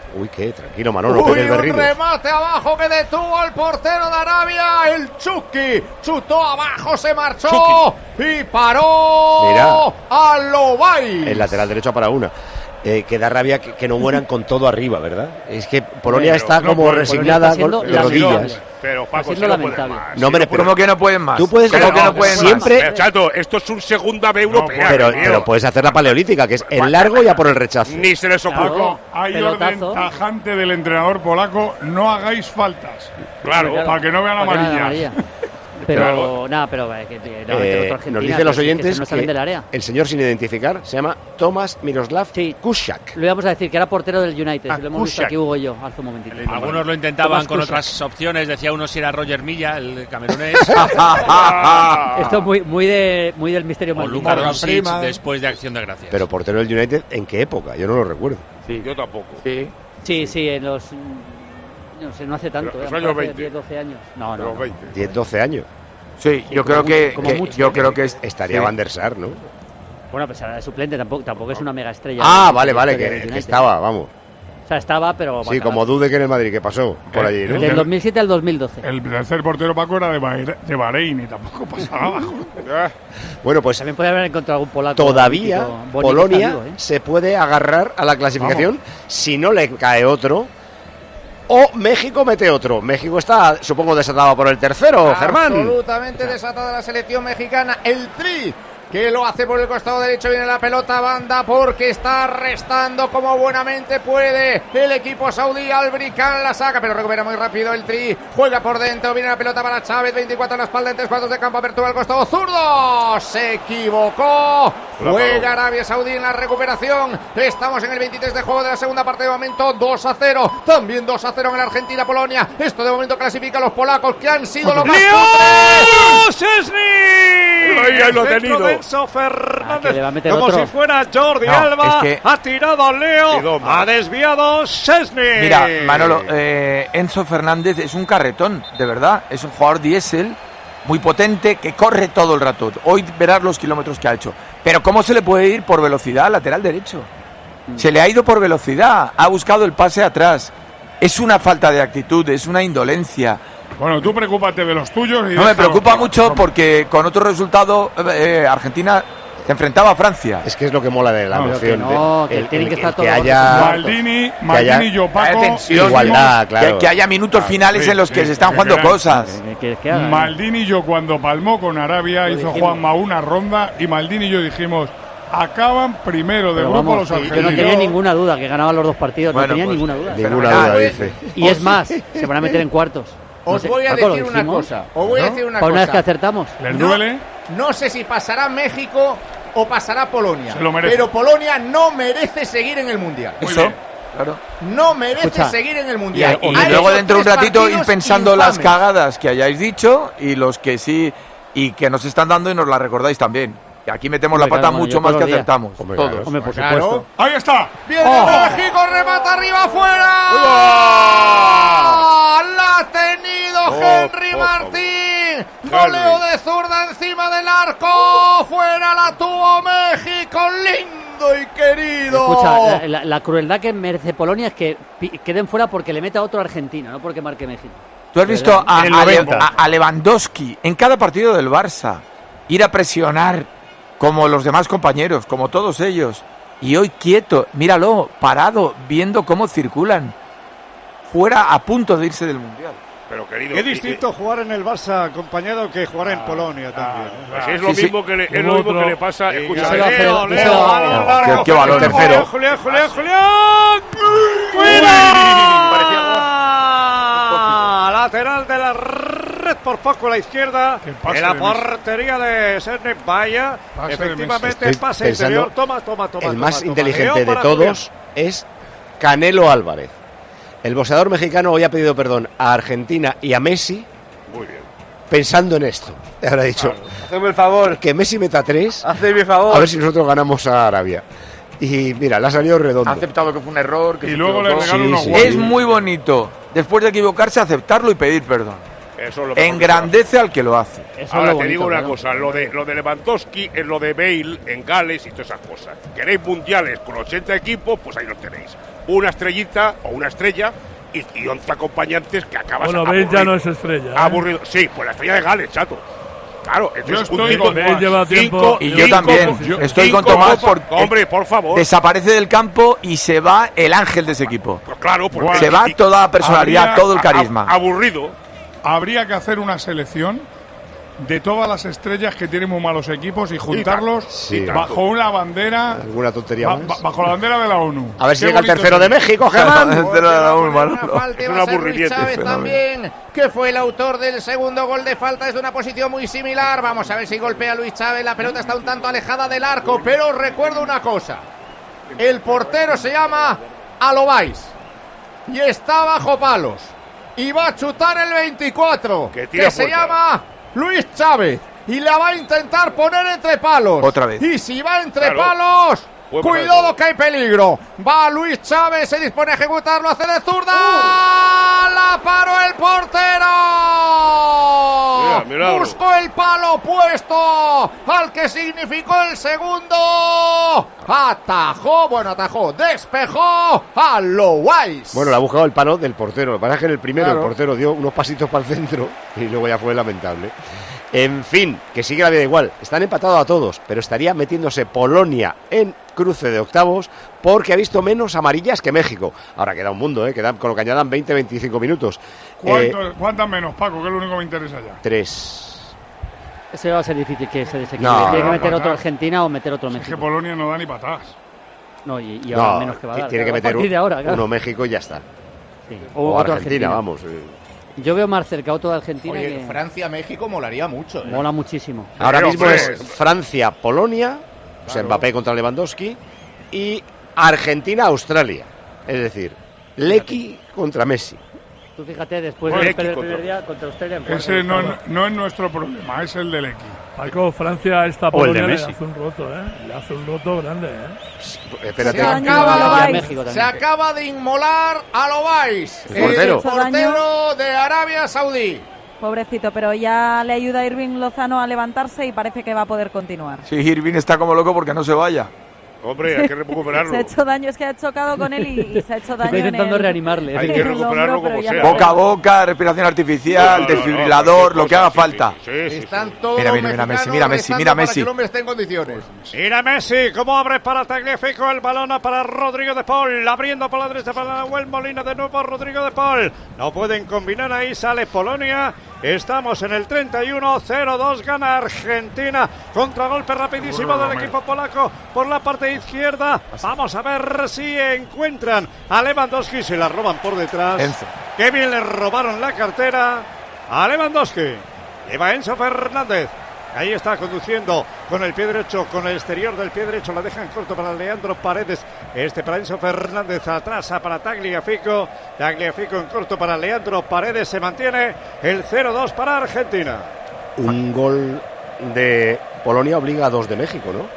Uy, qué, tranquilo, Manolo, Uy, que el un berrino. remate abajo que detuvo al portero de Arabia, el Chucky. Chutó abajo, se marchó y paró. Mira. A Lobay. El lateral derecho para una. Que da rabia que no mueran con todo arriba, ¿verdad? Es que Polonia está como resignada de rodillas. Pero Paco, Siendo lamentable. No, hombre, pero ¿Cómo que no pueden más? tú puedes ¿Cómo que no pueden siempre, Pero, Chato, esto es un segunda B europea. pero puedes hacer la paleolítica, que es en largo y a por el rechazo. Ni se les ocurre. Paco, hay orden tajante del entrenador polaco, no hagáis faltas. Claro. Para que no vean amarillas. Pero Claro. nada, pero Nos dicen los oyentes no salen del área. el señor sin identificar se llama Tomás Miroslav Kuszak. Lo íbamos a decir, que era portero del United. Lo hemos visto Kuszak. aquí Hugo y yo hace un momentito. Algunos lo intentaban Tomás con Kuszak. otras opciones. Decía uno si era Roger Milla, el camerunés. Esto es muy del misterio o Maldini. Luka Doncic después de Acción de Gracias. Pero portero del United, ¿en qué época? Yo no lo recuerdo. Sí. Yo tampoco. Sí, en los... No sé, no hace tanto. Pero los hace años 20. 10, 12 años. No. 10, 12 años. Sí, yo creo que estaría sí. Van der Sar, ¿no? Bueno, pues era de suplente, tampoco es una mega estrella. Ah, vale, que estaba, vamos. O sea, estaba, pero... Sí, como Dude que en el Madrid, que pasó por allí, ¿no? Del 2007 al 2012. El tercer portero Paco era de Bahrein y tampoco pasaba nada. Bueno, pues también puede haber encontrado algún polaco. todavía bonito, Polonia vivo, se puede agarrar a la clasificación si no le cae otro o México mete otro. México está, supongo, desatado por el tercero, Germán. Absolutamente desatada la selección mexicana. El Tri, que lo hace por el costado derecho, viene la pelota banda porque está restando como buenamente puede el equipo saudí. Albricán la saca, pero recupera muy rápido el Tri, juega por dentro, viene la pelota para Chávez, 24 a la espalda en 3 cuartos de campo, apertura al costado zurdo, se equivocó, juega Arabia Saudí en la recuperación. Estamos en el 23 de juego de la segunda parte, de momento 2-0, también 2-0 en la Argentina-Polonia. Esto de momento clasifica a los polacos, que han sido los más ¡Szczęsny! Ahí lo ha tenido. Enzo Fernández, le va a meter como otro. si fuera Jordi No, Alba, es que- ha tirado a Leo, ha desviado Szczęsny. Mira, Manolo, Enzo Fernández es un carretón, de verdad. Es un jugador diésel muy potente que corre todo el rato. Hoy verás los kilómetros que ha hecho. Pero ¿cómo se le puede ir por velocidad al lateral derecho? Se le ha ido por velocidad, ha buscado el pase atrás. Es una falta de actitud, es una indolencia. Bueno, tú preocúpate de los tuyos. Y No me déjalo. preocupa mucho porque con otro resultado Argentina se enfrentaba a Francia. Es que es lo que mola de la opción. tienen que estar todos haya Maldini y yo, Paco. igualdad, claro. Que haya minutos finales en los que se están jugando cosas. Maldini y yo, cuando palmó con Arabia, hizo Juanma una ronda y Maldini y yo dijimos: acaban primero de Pero grupo vamos, los yo argentinos. no tenía ninguna duda que ganaban los dos partidos. Bueno, no tenía pues, ninguna duda. Ninguna duda, dice. Y es más, se van a meter en cuartos. Os No sé, voy a Paco, ¿lo decir una dijimos? cosa. Os voy a decir una Para una vez que cosa. acertamos. ¿Les duele? No sé si pasará México o pasará Polonia. Se lo merece. Pero Polonia no merece seguir en el Mundial. Eso, claro. No merece Escucha, seguir en el Mundial. Y Ha luego hecho dentro de un 3 ratito ir partidos pensando las infames. cagadas que hayáis dicho y los que sí y que nos están dando y nos las recordáis también. Que aquí metemos Hombre, la pata claro, bueno, mucho yo más todos que los días. acertamos. Hombre, todos. claro. Hombre, por Claro. supuesto. ¡Ahí está! Viene México, remata arriba, afuera. La ha tenido Henry Martín. Goleo de zurda encima del arco. Fuera la tuvo México. Lindo y querido. Escucha, la crueldad que merece Polonia es que queden fuera porque le meta otro a Argentina, no porque marque México. Tú has visto En el 90. a Lewandowski en cada partido del Barça ir a presionar como los demás compañeros, como todos ellos. Y hoy quieto, míralo, parado, viendo cómo circulan. Fuera a punto de irse del Mundial. Pero querido, Qué distinto jugar en el Barça, acompañado, que jugar en Polonia también. pues es lo mismo que le, es lo mismo que le pasa. Escucha, díselo a Leo, Fred, díselo a- Leo, Qué- qué balón, tercero. tercero. Julián. ¡Fuera! Lateral de la red por poco a la izquierda. pase En la de Messi. portería de Serne. Vaya, Pase de efectivamente, Messi. pase Estoy interior. pensando, Toma. El más Leo inteligente de para todos es Canelo Álvarez. El boxeador mexicano hoy ha pedido perdón a Argentina y a Messi Muy bien. pensando en esto. Le habrá dicho, Hazme el favor, que Messi meta 3, hazme el favor. a ver si nosotros ganamos a Arabia. Y mira, le ha salido redondo. Ha aceptado que fue un error. Que Y se luego le equivocó. regalan Sí, unos sí. guantes. Es muy bonito, después de equivocarse, aceptarlo y pedir perdón. Eso es lo mejor Engrandece al que lo hace. Eso es Ahora lo te digo bonito, una ¿no? cosa, lo de Lewandowski es lo de Bale en Gales y todas esas cosas. ¿Queréis mundiales con 80 equipos? Pues ahí los tenéis. una estrellita o una estrella y 11 acompañantes que acabas Bueno, Bale ya no es estrella. Aburrido. Sí, pues la estrella de Gales, chato. Claro, yo estoy con Bale lleva tiempo. Y yo también. Estoy con Tomás porque hombre, por favor. Desaparece del campo y se va el ángel de ese equipo. Pues claro, porque se va toda la personalidad, todo el carisma. Aburrido. Habría que hacer una selección de todas las estrellas que tienen muy malos equipos y juntarlos bajo una bandera. ¿Alguna tontería más? Bajo la bandera de la ONU. A ver si llega el tercero de México, Germán. El tercero de la ONU, Es un aburrimiento. Chávez también, que fue el autor del segundo gol de falta desde una posición muy similar. Vamos a ver si golpea Luis Chávez. La pelota está un tanto alejada del arco, pero os recuerdo una cosa. El portero se llama Alobais y está bajo palos. Y va a chutar el 24, que se llama Luis Chávez, y la va a intentar poner entre palos. Otra vez. Y si va entre palos, cuidado que hay peligro. Va Luis Chávez, se dispone a ejecutarlo, hace de zurda. La paró el portero. Buscó el palo opuesto al que significó el segundo. Atajó, despejó a Lowais. Bueno, le ha buscado el palo del portero. Lo que pasa es que en el primero el portero dio unos pasitos para el centro y luego ya fue lamentable. En fin, que sigue la vida igual. Están empatados a todos, pero estaría metiéndose Polonia en cruce de octavos porque ha visto menos amarillas que México. Ahora queda un mundo, con lo que añadan 20-25 minutos. ¿Cuántas menos, Paco? Que es lo único que me interesa ya. 3. Ese va a ser difícil que se desequilibre. Tiene que meter otro Argentina o meter otro México. Es que Polonia no da ni patadas. No, y ahora menos que va a dar. Tiene que meter uno México y ya está. Sí. O Argentina, vamos. Yo veo más cerca otro de Argentina. Oye, que Francia-México molaría mucho. Mola muchísimo. Ahora mismo es Francia-Polonia, o sea, Mbappé contra Lewandowski, y Argentina-Australia. Es decir, Lecky contra Messi. Tú fíjate, después del primer día contra Australia. Ese no es nuestro problema, es el del Lecky. Paco, Francia a esta Polonia le hace un roto, Le hace un roto grande, Espérate. Se acaba de inmolar a Lobais, el portero de Arabia Saudí. Pobrecito, pero ya le ayuda a Irving Lozano a levantarse y parece que va a poder continuar. Sí, Irving está como loco porque no se vaya. Hombre, hay que recuperarlo. Se ha hecho daño, es que ha chocado con él y se ha hecho daño. Estoy intentando reanimarle. Hay que recuperarlo como sea. Boca a boca, respiración artificial, desfibrilador, lo que haga falta. Están todos mira Messi, mira Messi. Para que el hombre esté en condiciones. Mira Messi, cómo abre para Tagliafico, el balón para Rodrigo de Paul, abriendo por la derecha para Nahuel Molina, de nuevo Rodrigo de Paul. No pueden combinar ahí, sale Polonia. Estamos en el 31-0-2, gana Argentina. Contragolpe rapidísimo del equipo polaco por la parte izquierda. Vamos a ver si encuentran a Lewandowski. Se la roban por detrás. Qué bien le robaron la cartera a Lewandowski. Lleva Enzo Fernández. Ahí está conduciendo con el pie derecho, con el exterior del pie derecho. La dejan corto para Leandro Paredes. Para Enzo Fernández, atrasa para Tagliafico. Tagliafico en corto para Leandro Paredes. Se mantiene el 0-2 para Argentina. Un gol de Polonia obliga a 2 de México, ¿no?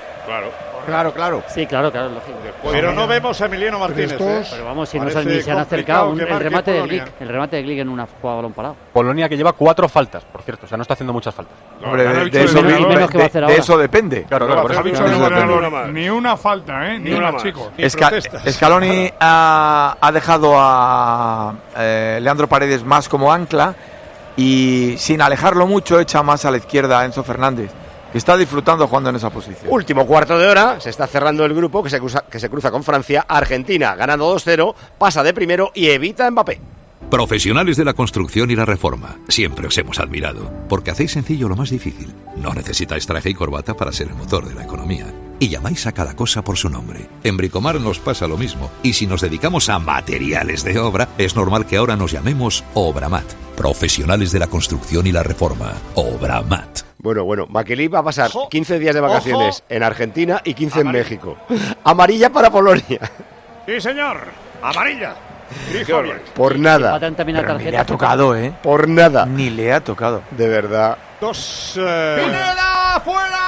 Claro. Sí, claro, lógico. Pero no vemos a Emiliano Martínez. Pero vamos, si no se han acercado. El remate de Glick en una jugada balón parado. Polonia que lleva 4 faltas, por cierto. O sea, no está haciendo muchas faltas. Hombre, de eso depende. Claro, por eso ni una falta, ni una, chicos. Scaloni ha dejado a Leandro Paredes más como ancla y sin alejarlo mucho echa más a la izquierda a Enzo Fernández, que está disfrutando jugando en esa posición. Último cuarto de hora, se está cerrando el grupo que se cruza con Francia. Argentina ganando 2-0, pasa de primero y evita a Mbappé. Profesionales de la construcción y la reforma. Siempre os hemos admirado, porque hacéis sencillo lo más difícil. No necesitáis traje y corbata para ser el motor de la economía. Y llamáis a cada cosa por su nombre. En Bricomar nos pasa lo mismo. Y si nos dedicamos a materiales de obra, es normal que ahora nos llamemos Obramat. Profesionales de la construcción y la reforma. Obramat. Bueno, Maquelí va a pasar 15 días de vacaciones en Argentina y 15 en México. Amarilla para Polonia. Sí, señor. Amarilla. Por nada. Pero ni le ha tocado, Por nada. Ni le ha tocado. De verdad. Pineda fuera.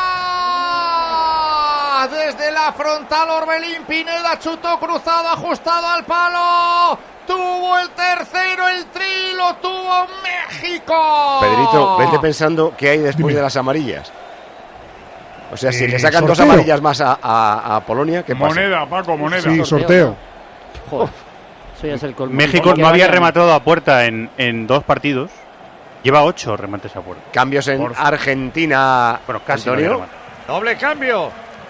Desde la frontal Orbelín. Pineda chutó cruzado, ajustado al palo. Tuvo el tercero, el tri, lo tuvo México. Pedrito, vete pensando qué hay después de las amarillas. O sea, si le sacan sorteo. 2 amarillas más a Polonia, ¿qué pasa? Moneda, Paco, moneda. Sí, sorteo. Joder, eso ya es el colmo. México no había rematado a puerta en 2 partidos. Lleva 8 remates a puerta. Cambios en Argentina. Bueno, casi. Antonio. Doble cambio.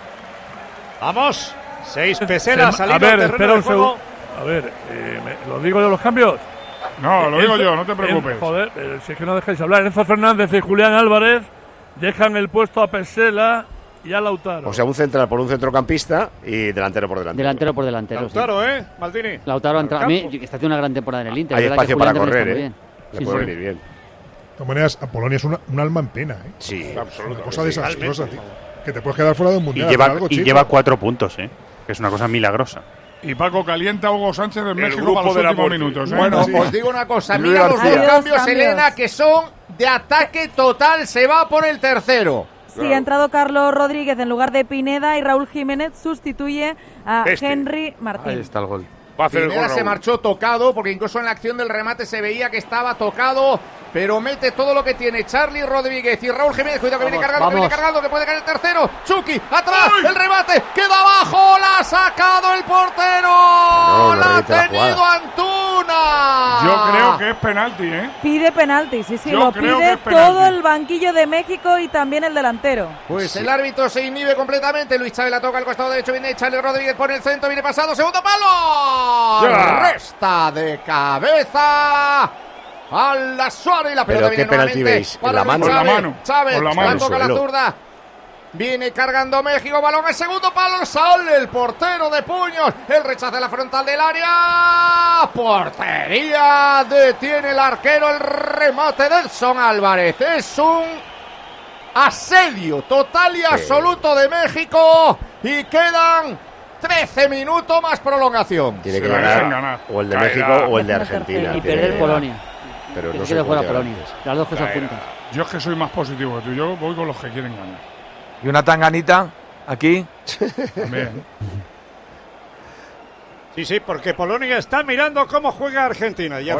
Vamos. 6 peseras A ver, espera un segundo. A ver, ¿lo digo yo los cambios? No, lo digo yo, no te preocupes. Joder, si es que no dejáis hablar. Enzo Fernández y Julián Álvarez dejan el puesto a Pesela y a Lautaro. O sea, un central por un centrocampista y delantero por delantero. Delantero por delantero. Lautaro, Maldini. Lautaro ha entrado. A mí está haciendo una gran temporada en el Inter. Hay espacio para correr, bien. Le puede venir bien. De todas maneras, a Polonia es un alma en pena, Sí, absolutamente. Una cosa desastrosa, tío. Que te puedes quedar fuera de un mundial. Y lleva 4 puntos, que es una cosa milagrosa. Y Paco calienta a Hugo Sánchez de México para los últimos minutos. Bueno, os digo una cosa. Mira los dos cambios, Elena, que son de ataque total. Se va por el tercero. Sí, ha entrado Carlos Rodríguez en lugar de Pineda y Raúl Jiménez sustituye a Henry Martín. Ahí está el gol. Pineda se marchó tocado, porque incluso en la acción del remate se veía que estaba tocado, pero mete todo lo que tiene Charly Rodríguez y Raúl Jiménez. Cuidado que viene cargando, que puede caer el tercero. Chucky, atrás, el remate, queda abajo, la ha sacado el portero. La ha tenido Antuna. Yo creo que es penalti, Pide penalti, sí, Yo lo creo pide que es penalti. todo el banquillo de México y también el delantero. Pues el árbitro se inhibe completamente. Luis Chávez la toca al costado derecho, viene Charly Rodríguez por el centro, viene pasado, segundo palo. Resta de cabeza a la Suárez y la pelota. ¿Pero qué penalti veis? ¿En la mano? Chávez, la toca la zurda. Viene cargando México, balón al segundo palo, sale el portero de puños, el rechazo de la frontal del área, portería, detiene el arquero, el remate de Edson Álvarez. Es un asedio total y absoluto de México y quedan 13 minutos más prolongación. Tiene que ganar o el de México o el de Argentina. Y perder Polonia. Pero no se le fuera Polonia. Las dos cosas juntas. Yo es que soy más positivo que tú. Yo voy con los que quieren ganar. Y una tanganita aquí. También. Sí, porque Polonia está mirando cómo juega Argentina. Y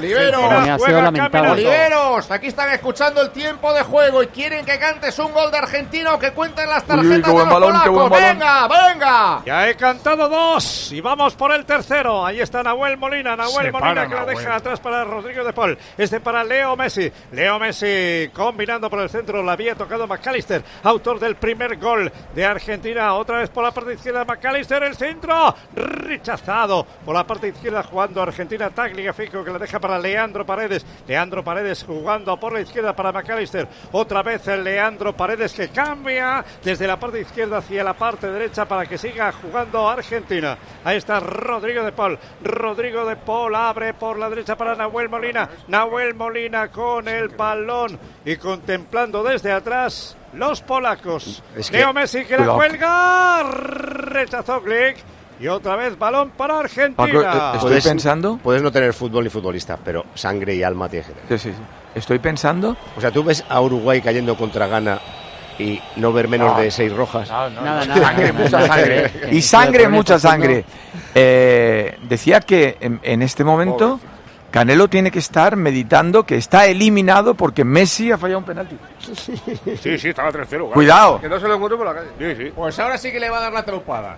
Oliveros, aquí están escuchando el tiempo de juego y quieren que cantes un gol de Argentina o que cuenten las tarjetas de los polacos. ¡Venga! Ya he cantado 2 y vamos por el tercero. Ahí está Nahuel Molina que la deja atrás para Rodrigo de Paul. Para Leo Messi. Leo Messi combinando por el centro. La había tocado McAllister, autor del primer gol de Argentina. Otra vez por la parte izquierda McAllister, el centro rechazado. Por la parte izquierda jugando Argentina, Tagliafico, que la deja para Leandro Paredes. Leandro Paredes jugando por la izquierda para McAllister. Otra vez el Leandro Paredes que cambia desde la parte izquierda hacia la parte derecha para que siga jugando Argentina. Ahí está Rodrigo de Paul. Rodrigo de Paul abre por la derecha para Nahuel Molina. Nahuel Molina con el balón y contemplando desde atrás los polacos. Leo Messi que la cuelga. Rechazó Glick. Y otra vez balón para Argentina. Paco, estoy pensando. Puedes no tener fútbol ni futbolista, pero sangre y alma tienes que tener. Sí. Estoy pensando. O sea, tú ves a Uruguay cayendo contra Ghana y no ver menos de 6 rojas. Nada. Sangre, mucha sangre. Y sangre, mucha sangre. Decía que en este momento Canelo tiene que estar meditando que está eliminado porque Messi ha fallado un penalti. Sí, estaba 3-0. Cuidado. Que no se lo encuentro por la calle. Sí. Pues ahora sí que le va a dar la trompada.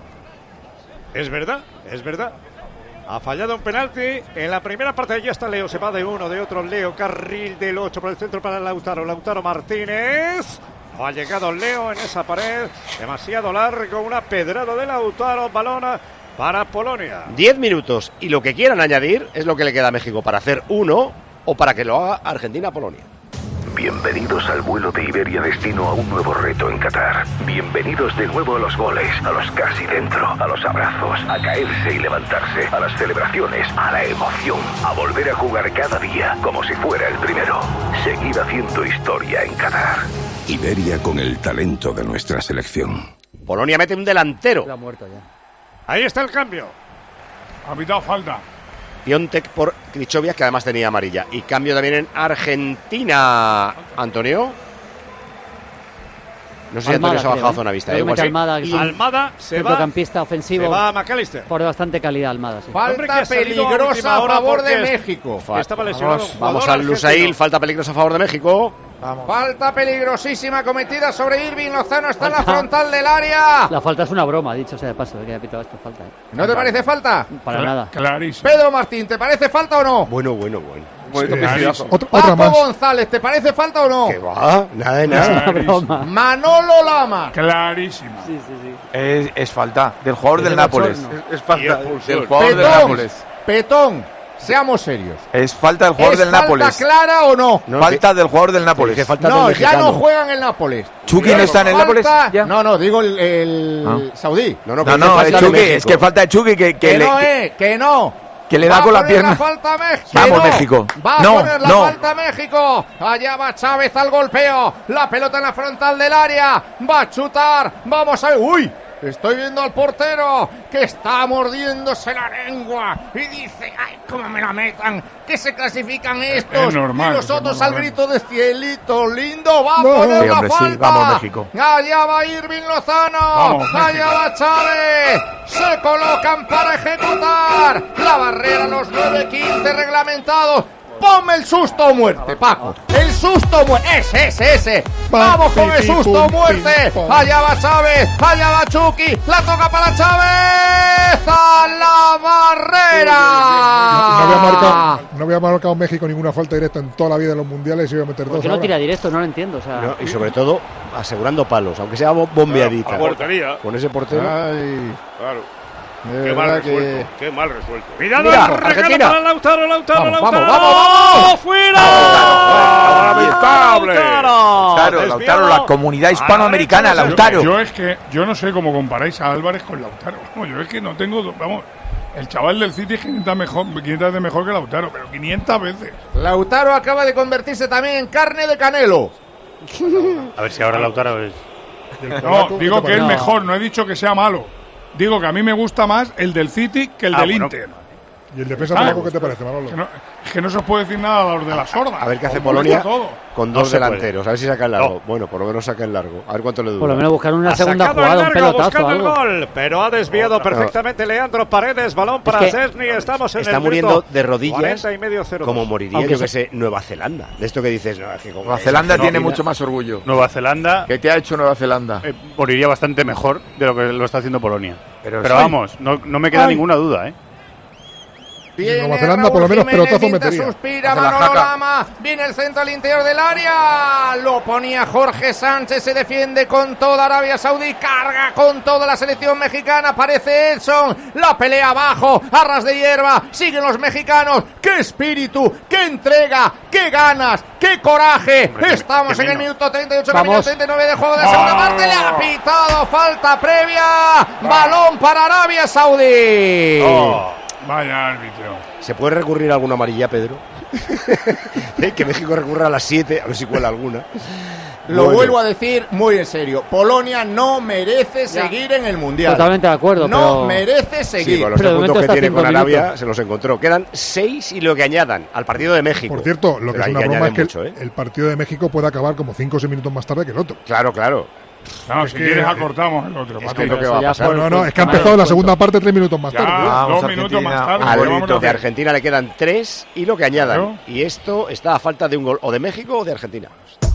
Es verdad. Ha fallado un penalti. En la primera parte ya está Leo. Se va de uno, de otro. Leo, carril del 8 por el centro para Lautaro Martínez. No ha llegado Leo en esa pared. Demasiado largo. Una pedrada de Lautaro. Balón para Polonia. 10 minutos. Y lo que quieran añadir es lo que le queda a México para hacer uno o para que lo haga Argentina a Polonia. Bienvenidos al vuelo de Iberia destino a un nuevo reto en Qatar. Bienvenidos de nuevo a los goles, a los casi dentro, a los abrazos, a caerse y levantarse, a las celebraciones, a la emoción, a volver a jugar cada día como si fuera el primero. Seguid haciendo historia en Qatar. Iberia con el talento de nuestra selección. Polonia mete un delantero. Está muerto ya. Ahí está el cambio. Ha pitado falta. Piontek por Krychowiak, que además tenía amarilla. Y cambio también en Argentina. Antonio. No sé si Antonio se ha bajado a zona vista. Almada se va. Centrocampista ofensivo. Se va a McAllister. Por bastante calidad Almada. Sí. Falta peligrosa a favor de México. Vamos al Lusail. Falta peligrosa a favor de México. Falta peligrosísima cometida sobre Irving Lozano. Está en la frontal del área. La falta es una broma, dicho sea de paso, que ha pitado esta falta. ¿No te parece falta? Para nada. Clarísimo. Pedro Martín, ¿te parece falta o no? Bueno. Paco González, ¿te parece falta o no? Que va, nada de nada. Manolo Lama. Clarísima. Sí. Es falta del jugador del Nápoles. Es falta del jugador del Nápoles. Petón, seamos serios. Es falta del jugador del Nápoles. ¿Es falta clara o no? Falta del jugador del Nápoles. No, ya no juega en el Nápoles. ¿Chucky no está en el Nápoles? No, digo el saudí. No, es Chucky, es que falta de Chucky que no. Que le da con la pierna. Falta México. Vamos, México. Va a poner la falta México. Allá va Chávez al golpeo. La pelota en la frontal del área. Va a chutar. Vamos a ver. ¡Uy! Estoy viendo al portero que está mordiéndose la lengua y dice, ¡ay, cómo me la metan! ¿Qué se clasifican estos? Es normal, y los otros normal. al grito de cielito lindo. Va a poner la falta. Sí, vamos, México. Allá va Irving Lozano. Vamos, allá va Chávez. Se colocan para ejecutar la barrera, los 9-15 reglamentados. Ponme el susto o muerte, Paco. El susto o muerte. Ese. Vamos con el susto o muerte. Allá va Chávez. Allá va Chucky. La toca para Chávez. A la barrera. No había marcado México ninguna falta directa en toda la vida de los mundiales y iba a meter dos. ¿Por qué no tira directo? No lo entiendo. O sea, No, y sobre todo asegurando palos, aunque sea bombeadita. A portería. Con ese portero. Claro. De Qué mal verdad resuelto. que- Qué mal resuelto. Mirad Mira, el regalo Argentina. para Lautaro. Vamos. ¡Fuera! ¡Lautaro! Lautaro, la comunidad hispanoamericana, Lautaro. Yo no sé cómo comparáis a Álvarez con Lautaro. Yo es que no tengo. Vamos, el chaval del City es 500 veces mejor que Lautaro, pero 500 veces. Lautaro acaba de convertirse también en carne de Canelo. A ver si ahora Lautaro es. No, digo que es mejor, no he dicho que sea malo. Digo que a mí me gusta más el del City que el del Inter. ¿Y el defensa polaco qué te parece, Manolo? Es que no se os puede decir nada a los de la sorda. A ver qué hace Os Polonia gusta todo. con No dos se delanteros. puede. A ver si saca el largo. No. Bueno, por lo menos saca el largo. A ver cuánto le dura. por lo menos buscar una Ha segunda sacado jugada, el un largo, pelotazo. buscando el Algo. gol, pero ha desviado perfectamente Leandro Paredes. Balón para que Szczesny. Estamos en Está el muriendo minuto de rodillas 40 y medio, 0-2. como moriría, Aunque yo que se- sé, Nueva Zelanda. De esto que dices, no, es que como Nueva Zelanda esa tiene máquina- mucho más orgullo. Nueva Zelanda ¿Qué te ha hecho Nueva Zelanda? moriría bastante mejor de lo que lo está haciendo Polonia. Pero Pero sí. vamos, no me queda ninguna duda, ¿eh? Viene Nueva Zelanda, por lo Raúl menos, Jiménez, pelotazo mientras metería. suspira Hace la Manolo jaca. Lama. Viene el centro al interior del área. Lo ponía Jorge Sánchez. Se defiende con toda Arabia Saudí. Carga con toda la selección mexicana. Aparece Edson. La pelea abajo. A ras de hierba. Siguen los mexicanos. ¡Qué espíritu! ¡Qué entrega! ¡Qué ganas! ¡Qué coraje! Hombre, Estamos qué en el menos. minuto 38, Vamos. minuto 39 de juego de la segunda parte. Le ha pitado falta previa. Balón para Arabia Saudí. Vaya árbitro. ¿Se puede recurrir a alguna amarilla, Pedro? Que México recurra a las 7, a ver si cuela alguna. Lo Bueno. vuelvo a decir muy en serio. Polonia no merece seguir en el Mundial. Totalmente de acuerdo, No pero- merece Sí, seguir. con los Pero de 3 momento puntos que está tiene 5 con Arabia minutos. se los encontró. Quedan 6 y lo que añadan al partido de México. Por cierto, lo que Pero es ahí una broma añaden es que mucho, el partido de México puede acabar como 5 o 6 minutos más tarde que el otro. Claro, claro. No, Es si que- quieres acortamos el otro. Es Paco. que es lo que va a ya pasar. por- No, es que ha Vale, empezado la cuento. segunda parte 3 minutos más Ya, tarde. Vamos, 2 minutos más Argentina. tarde. Al ¿qué vamos a de hacer? Argentina le quedan 3 y lo que añadan. Claro. Y esto está a falta de un gol o de México o de Argentina.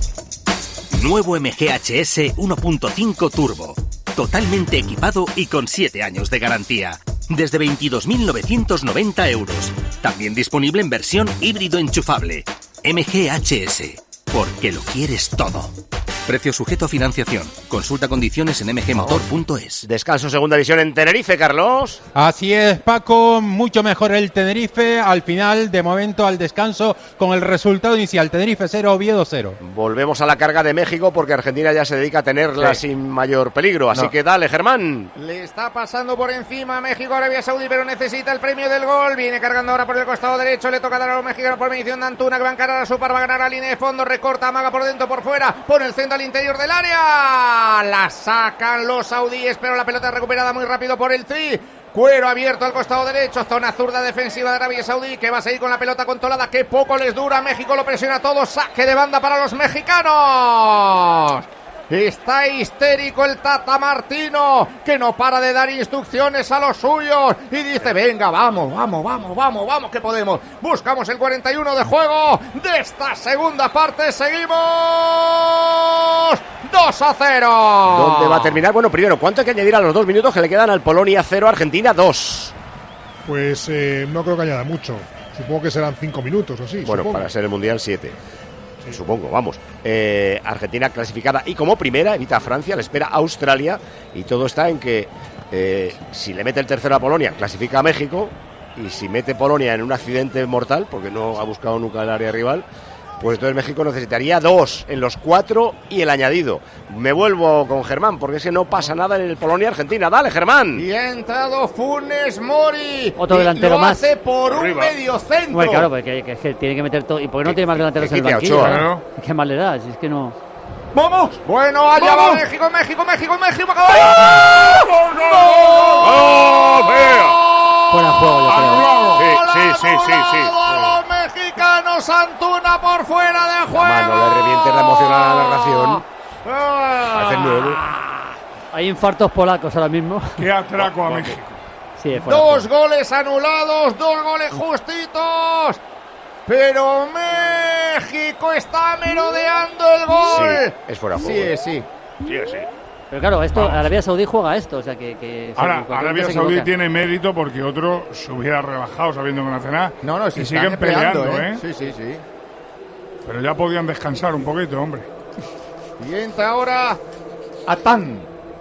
Nuevo MGHS 1.5 Turbo. Totalmente equipado y con 7 años de garantía. Desde 22.990 euros. También disponible en versión híbrido enchufable. MGHS. Porque lo quieres todo. Precio sujeto a financiación. Consulta condiciones en mgmotor.es. Descanso segunda división en Tenerife, Carlos. Así es, Paco, mucho mejor el Tenerife al final, de momento al descanso, con el resultado inicial, Tenerife 0, Oviedo 0. Volvemos a la carga de México porque Argentina ya se dedica a tenerla sin mayor peligro. Así No. que dale, Germán. Le está pasando por encima México, Arabia Saudí, pero necesita el premio del gol. Viene cargando ahora por el costado derecho. Le toca dar a los mexicanos por medición de Antuna, que va a encarar a su par, va a ganar a línea de fondo. Recorta, amaga por dentro, por fuera. Pone el centro al interior del área. La sacan los saudíes, pero la pelota es recuperada muy rápido por el Tri. Cuero abierto al costado derecho, zona zurda defensiva de Arabia Saudí, que va a seguir con la pelota controlada, que poco les dura. México lo presiona todo, saque de banda para los mexicanos. Está histérico el Tata Martino, que no para de dar instrucciones a los suyos y dice, venga, vamos, que podemos. Buscamos el 41 de juego de esta segunda parte. Seguimos 2-0. ¿Dónde va a terminar? Bueno, primero, ¿cuánto hay que añadir a los 2 minutos que le quedan al Polonia 0, Argentina 2? Pues no creo que añada mucho. Supongo que serán 5 minutos o así. Bueno, supongo. para ser el Mundial 7. Sí. Supongo, vamos. Argentina clasificada y como primera evita a Francia, le espera a Australia y todo está en que si le mete el tercero a Polonia, clasifica a México, y si mete Polonia en un accidente mortal, porque no ha buscado nunca el área rival, pues entonces México necesitaría 2 en los 4 y el añadido. Me vuelvo con Germán, porque es que no pasa nada en el Polonia-Argentina. Dale, Germán. Y ha entrado Funes Mori. Otro delantero lo más. Hace por un medio centro. Bueno, claro, porque que tiene que meter todo. ¿Y por qué no tiene más delanteros en el banquillo? Ochoa, ¿no? ¿Qué mal le da? Si es que no... ¡Vamos! Bueno, allá va México. Fuera de juego, yo creo. Sí. Los mexicanos, Antuna por fuera de juego. No le revientes la emoción a la narración. Parece nuevo. Hay infartos polacos ahora mismo. Qué atraco a México. Sí, 2 goles anulados, 2 goles justitos. Pero México está merodeando el gol. Sí, es fuera de juego. Sí. Pero claro, esto, Arabia Saudí juega esto, o sea que ahora, Arabia Saudí tiene mérito porque otro se hubiera relajado sabiendo que no hace nada. No, y siguen peleando, ¿eh? Sí. Pero ya podían descansar un poquito, hombre. Y entra ahora Tan.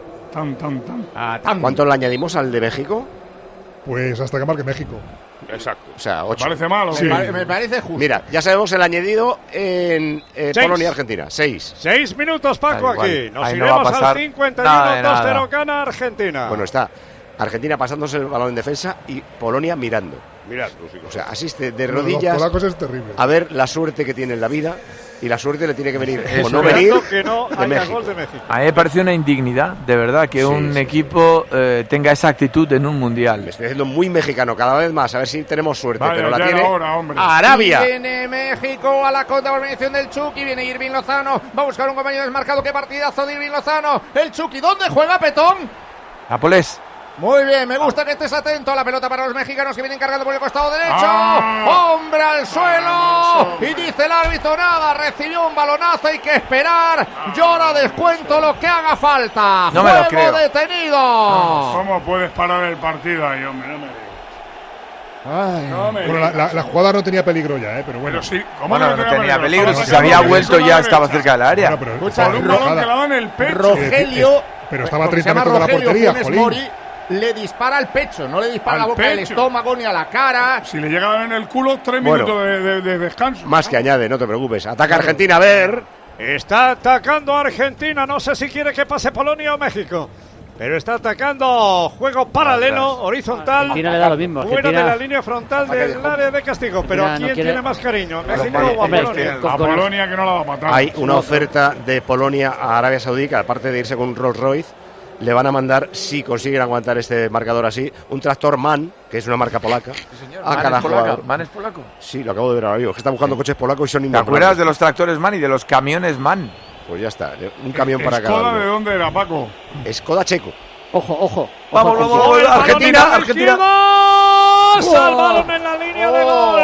¿Cuánto le añadimos al de México? Pues hasta que marque México. Exacto. O sea, 8. ¿Parece malo? Sí. Me parece justo. Mira, ya sabemos el añadido en Polonia-Argentina. 6. 6 minutos, Paco, aquí. Nos ahí no iremos va a pasar al 51, nada. 2-0 gana Argentina. Bueno, está Argentina pasándose el balón en defensa y Polonia mirando. Mirad, O sea, asiste de Los rodillas polacos es terrible. a ver la suerte que tiene en la vida, y la suerte le tiene que venir o Eso no es. venir que no de haya México. gol de México. A mí me parece una indignidad, de verdad, que un equipo tenga esa actitud en un mundial. Me estoy haciendo muy mexicano cada vez más, a ver si tenemos suerte, Vale, pero la ya tiene era hora, hombre. Arabia. Viene México a la contrapremiación del Chucky. Viene Irving Lozano. Va a buscar un compañero desmarcado. ¡Qué partidazo de Irving Lozano! El Chucky, ¿dónde juega Petón? Nápoles. Muy bien, me gusta que estés atento a la pelota para los mexicanos que vienen cargando por el costado derecho. ¡Hombre al suelo! Y dice el árbitro nada, recibió un balonazo, hay que esperar. Llora descuento lo que haga falta. No me lo Juego creo. detenido. ¿Cómo puedes parar el partido ahí, hombre? No me digas. Bueno, la jugada no tenía peligro ya, pero bueno. Pero sí, ¿cómo Bueno, que no tenía peligro, Estaba si se había cerca vuelto de la ya derecha. estaba cerca del área. Bueno, pero Escucha, Por un balón que la da en el pecho. Rogelio, pero estaba a porque 30 se llama metros de la Rogelio portería, Funes jolín. Mori, le dispara al pecho, no le dispara a la Al boca, al pecho. estómago ni a la cara. Si le llega en el culo, 3 Bueno. minutos de descanso. Más que añade, no te preocupes. Ataca Argentina, a ver. Está atacando Argentina. No sé si quiere que pase Polonia o México. Pero está atacando juego paralelo, horizontal. Argentina le da lo mismo. Fuera Argentina- de la línea frontal del área de castigo. Pero Argentina no ¿quién quiere- tiene más cariño? ¿México Hombre, o a hombre, Polonia? A Polonia que no la va a matar. Hay una oferta de Polonia a Arabia Saudí que, aparte de irse con un Rolls Royce, le van a mandar, si consiguen aguantar este marcador así, un tractor MAN, que es una marca polaca, a ¿Man cada es polaca? jugador. ¿Man es polaco? Sí, lo acabo de ver ahora mismo, que está buscando coches polacos y son ¿Te innombrables. acuerdas de los tractores MAN y de los camiones MAN? Pues ya está, un camión para cada ¿Skoda de uno. dónde era, Paco? Skoda checo. Ojo. Vamos, Ojo, vamos, El balón Argentina, en la Argentina. izquierda. El balón en la línea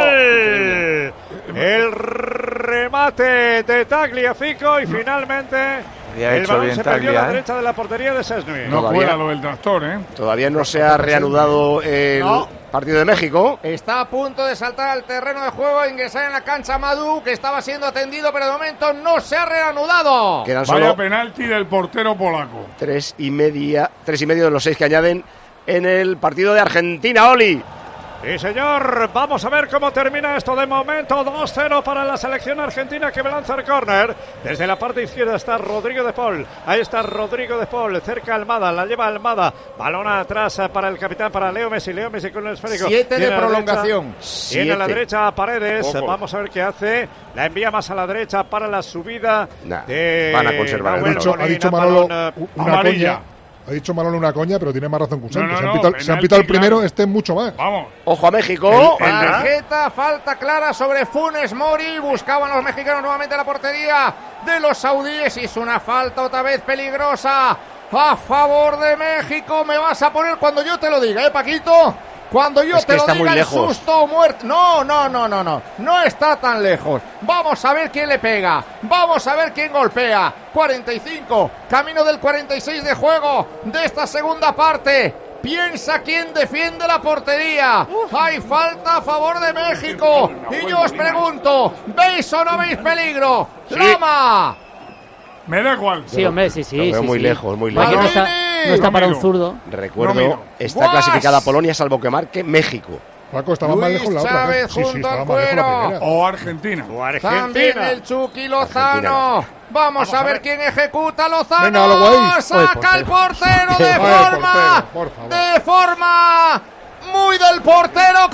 de gol. El remate de Tagliafico y finalmente Había el hecho balón bien se perdió a Taglia, la ¿eh? derecha de la portería de Szczęsny. No Todavía. cuela lo del tractor, ¿eh? Todavía no se ha reanudado el No. partido de México. Está a punto de saltar al terreno de juego e ingresar en la cancha Madú, que estaba siendo atendido, pero de momento no se ha reanudado. Quedan Vaya solo penalti del portero polaco. 3,5 de los 6 que añaden en el partido de Argentina, Oli. Sí, señor. Vamos a ver cómo termina esto. De momento, 2-0 para la selección argentina que lanza el córner. Desde la parte izquierda está Rodrigo de Paul. Ahí está Rodrigo de Paul. Cerca Almada. La lleva Almada. Balón atrás para el capitán, para Leo Messi. Leo Messi con el esférico. 7 Tiene de a la prolongación. derecha. Tiene a la derecha a Paredes. Ojo. Vamos a ver qué hace. La envía más a la derecha para la subida de van a conservar el Nahuel balón. Ha dicho Molina. Manolo Balón, una amarilla. coña. Ha dicho Manolo una coña, pero tiene más razón que un santo. No, Se no, han pitado- no, se han penalti, pitado el primero, claro. este mucho más. Vamos. Ojo a México. Tarjeta, falta clara sobre Funes Mori. Buscaban los mexicanos nuevamente la portería de los saudíes. Hizo una falta otra vez peligrosa a favor de México. Me vas a poner cuando yo te lo diga, Paquito. Cuando yo te lo diga, el susto o muerte. No está tan lejos. Vamos a ver quién le pega, vamos a ver quién golpea. 45, camino del 46 de juego de esta segunda parte. Piensa quién defiende la portería. Hay falta a favor de México. Y yo os pregunto, ¿veis o no veis peligro? Sí. ¡Lama! Me da igual. Sí, hombre, sí. Lo veo muy lejos, muy lejos. No está para un zurdo. Recuerdo, está clasificada Polonia salvo que marque México. Paco, estaba más lejos la otra. Chávez junto al cuero. O Argentina. También el Chucky Lozano. Vamos a ver quién ejecuta. Lozano. Venga, saca el portero de forma muy del portero.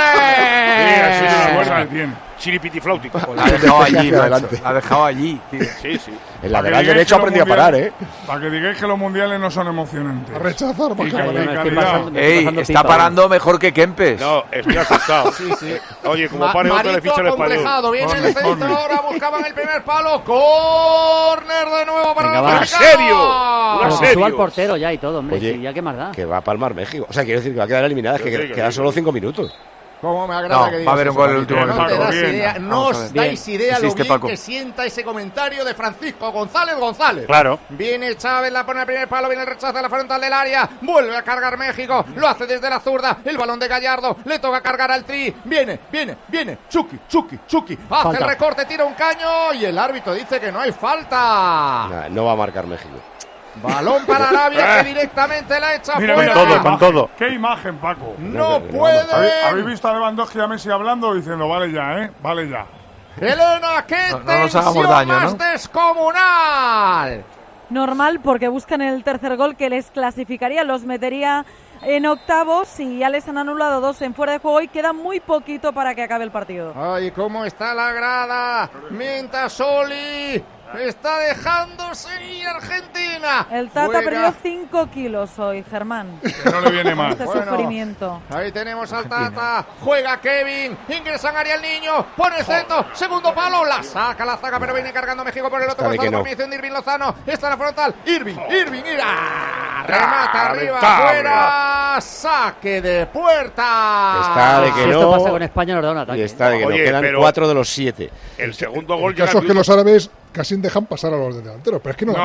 ¡Córner! Chiripitifláutico. La ha dejado allí, la ha dejado allí, tío. Sí. El lateral derecho aprendió a parar, Para que digáis que los mundiales no son emocionantes. A rechazar, Está parando mejor que Kempes. No, estoy asustado. Sí. Oye, como pare otro le ficha el español. Viene el centro, ahora buscaban el primer palo. Córner de nuevo para Venga, los Pero que suba el portero ya y todo, hombre. Oye, sí, ya qué más da. Que va a palmar México. O sea, quiero decir que va a quedar eliminada. Es que quedan solo 5 minutos. ¿Cómo me agrada que digas va a haber un gol el eso, último no minuto. no os dais idea lo bien Paco. que sienta ese comentario de Francisco González. Claro. Viene Chávez, la pone el primer palo, viene el rechazo a la frontal del área, vuelve a cargar México, lo hace desde la zurda, el balón de Gallardo, le toca cargar al Tri, viene, Chucky, hace Falta. el recorte, tira un caño y el árbitro dice que no hay falta. No va a marcar México. Balón para Arabia que directamente la echa fuera. Con todo. Qué imagen, Paco. No puede. ¿Habéis visto a Lewandowski y a Messi hablando diciendo vale ya, vale ya? Elena, qué tensión más descomunal. Normal, porque buscan el tercer gol que les clasificaría, los metería en octavos y ya les han anulado 2 en fuera de juego y queda muy poquito para que acabe el partido. Ay, cómo está la grada. Mintasoli está dejándose ir Argentina. El Tata perdió 5 kilos hoy, Germán. Que no le viene mal. Este sufrimiento. Ahí tenemos al Tata. Juega Kevin. Ingresa en área el niño. Pone el centro. Segundo palo. La saca, pero viene cargando México por el otro costado. Por mediación de Irving Lozano. Está en la frontal. Irving. Remata arriba, afuera. Saque de puerta. Está de que si no. Esto pasa con España, nos da un ataque. Y está de que no. Quedan 4 de los 7. El segundo gol El caso es que los árabes casi dejan pasar a los delanteros, pero es que no.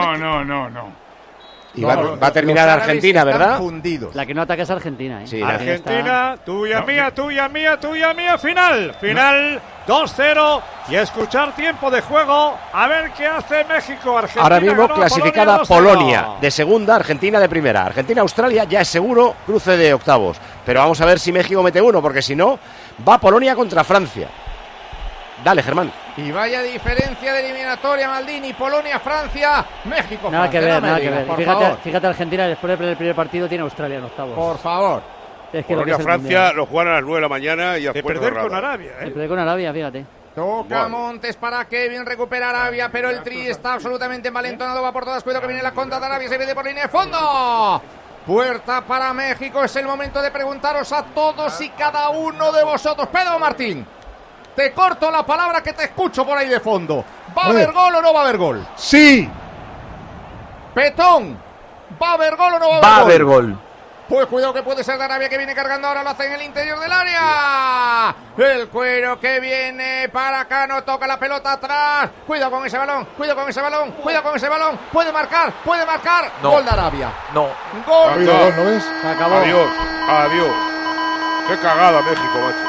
Y va a terminar Argentina, ¿verdad? La que no ataca es Argentina. Sí, Argentina, tuya mía, final 2-0 y escuchar tiempo de juego, a ver qué hace México. Argentina ahora mismo ganó, clasificada Polonia de segunda, Argentina de primera. Argentina-Australia ya es seguro cruce de octavos, pero vamos a ver si México mete uno, porque si no, va Polonia contra Francia. Dale, Germán. Y vaya diferencia de eliminatoria, Maldini. Polonia, Francia, México. Nada que ver, nada que ver. Fíjate, fíjate, Argentina después del primer partido tiene Australia en octavos. Por favor. Es que Polonia, Francia lo juegan a las 9 de la mañana y de perder con Arabia. De perder con Arabia, fíjate. Toca Montes para Kevin, recupera Arabia, pero el Tri está absolutamente envalentonado, va por todas, cuidado que viene la contra de Arabia, se viene por línea de fondo. Puerta para México, es el momento de preguntaros a todos y cada uno de vosotros. Pedro Martín, te corto la palabra que te escucho por ahí de fondo. ¿Va a haber gol o no va a haber gol? Sí. Petón, ¿va a haber gol o no va a haber gol? Va a haber gol. Pues cuidado que puede ser de Arabia que viene cargando ahora, lo hace en el interior del área. El cuero que viene para acá, no toca la pelota atrás. Cuidado con ese balón. Puede marcar. No. Gol de Arabia. No. Gol. ¿No ves? Se acabó. Adiós. Qué cagada México, macho.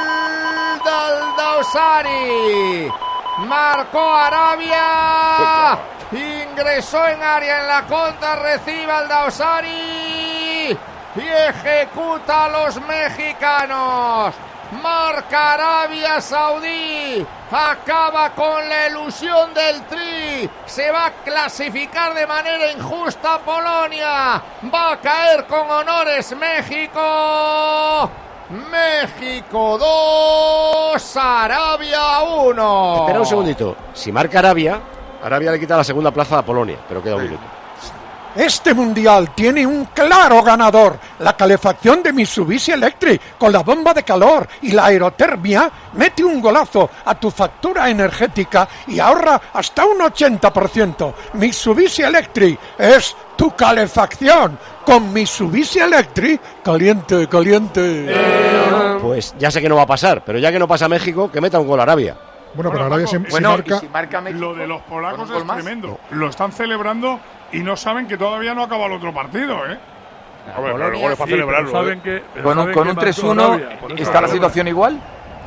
Daldausari. Marcó Arabia. Ingresó en área en la contra, recibe Daldausari y ejecuta a los mexicanos. Marca Arabia Saudí, acaba con la ilusión del Tri, se va a clasificar de manera injusta Polonia, va a caer con honores México. México 2, Arabia 1. Espera un segundito, si marca Arabia le quita la segunda plaza a Polonia, pero queda un minuto. Este mundial tiene un claro ganador. La calefacción de Mitsubishi Electric con la bomba de calor y la aerotermia mete un golazo a tu factura energética y ahorra hasta un 80%. Mitsubishi Electric es tu calefacción. Con Mitsubishi Electric, caliente, caliente. Pues ya sé que no va a pasar, pero ya que no pasa México, que meta un gol Arabia. Bueno, pero Arabia si marca... Lo de los polacos es tremendo. Lo están celebrando y no saben que todavía no acaba el otro partido, ¿eh? Hombre, pero luego es para celebrarlo. Con un 3-1, ¿está la situación igual?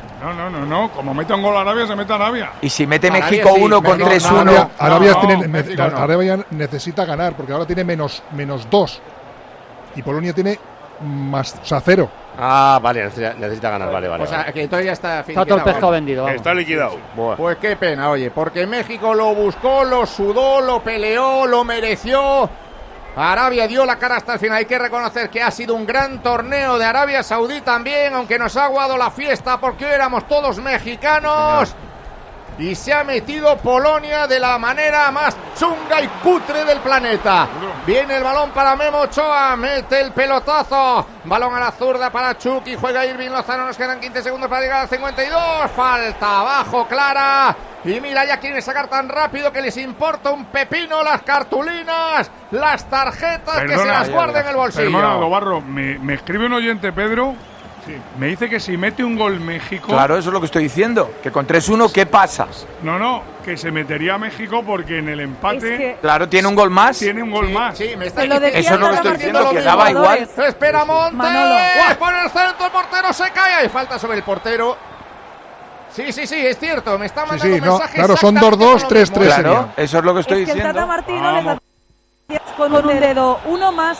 No. Como meta un gol Arabia, se mete Arabia. Y si mete México 1 con 3-1... Arabia necesita ganar, porque ahora tiene menos 2. Y Polonia tiene más, 0. Ah, vale, necesita ganar, vale. O sea, que todavía está todo el pescado vendido. Vamos. Está liquidado. Pues qué pena, oye, porque México lo buscó, lo sudó, lo peleó, lo mereció. Arabia dio la cara hasta el final. Hay que reconocer que ha sido un gran torneo de Arabia Saudí también, aunque nos ha aguado la fiesta porque hoy éramos todos mexicanos. Señor. Y se ha metido Polonia de la manera más chunga y cutre del planeta. Viene el balón para Memo Ochoa, mete el pelotazo. Balón a la zurda para Chucky, juega Irving Lozano, nos quedan 15 segundos para llegar al 52. Falta abajo clara. Y mira, ya quieren sacar tan rápido que les importa un pepino las cartulinas, las tarjetas, que se las guarden en el bolsillo. Perdona, Dobarro, me escribe un oyente, Pedro. Sí. Me dice que si mete un gol México... Claro, eso es lo que estoy diciendo. Que con 3-1, ¿qué pasa? No, que se metería México porque en el empate... Es que... Claro, ¿tiene un gol más? Tiene un gol más. Sí, me está eso es lo que estoy diciendo, que daba igual. Espera Montes, por el centro, el portero se cae. Hay falta sobre el portero. Sí, es cierto. Me está mandando mensajes. Claro, son 2-2, 3-3. Claro, eso es lo que estoy diciendo. El Tata Martino les da con un dedo. Uno más.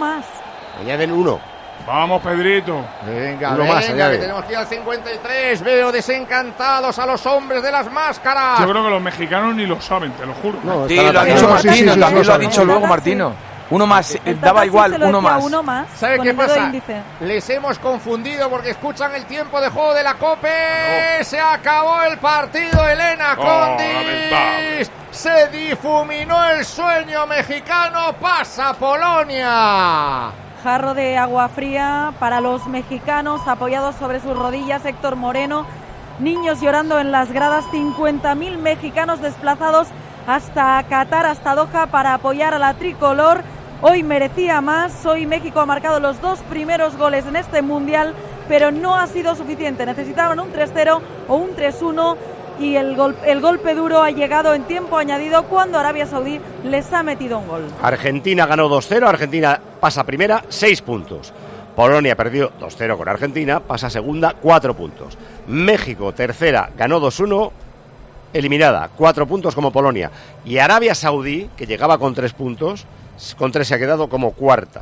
Añaden 1. Vamos, Pedrito. Venga, que tenemos que ir al 53. Veo desencantados a los hombres de las máscaras. Yo creo que los mexicanos ni lo saben, te lo juro. No, sí, lo ha dicho Martino, también lo ha dicho luego Martino. Uno más, daba igual, uno más. ¿Sabe qué pasa? Les hemos confundido porque escuchan el tiempo de juego de la COPE. Se acabó el partido, Elena Condis. Se difuminó el sueño mexicano. Pasa Polonia. Jarro de agua fría para los mexicanos, apoyados sobre sus rodillas, Héctor Moreno. Niños llorando en las gradas, 50.000 mexicanos desplazados hasta Qatar, hasta Doha, para apoyar a la tricolor. Hoy merecía más, hoy México ha marcado los 2 primeros goles en este mundial, pero no ha sido suficiente. Necesitaban un 3-0 o un 3-1 y el golpe duro ha llegado en tiempo añadido cuando Arabia Saudí les ha metido un gol. Argentina ganó 2-0, Argentina pasa primera, 6 puntos. Polonia perdió 2-0 con Argentina, pasa segunda, 4 puntos. México, tercera, ganó 2-1, eliminada, 4 puntos como Polonia. Y Arabia Saudí, que llegaba con 3 puntos, con 3 se ha quedado como cuarta.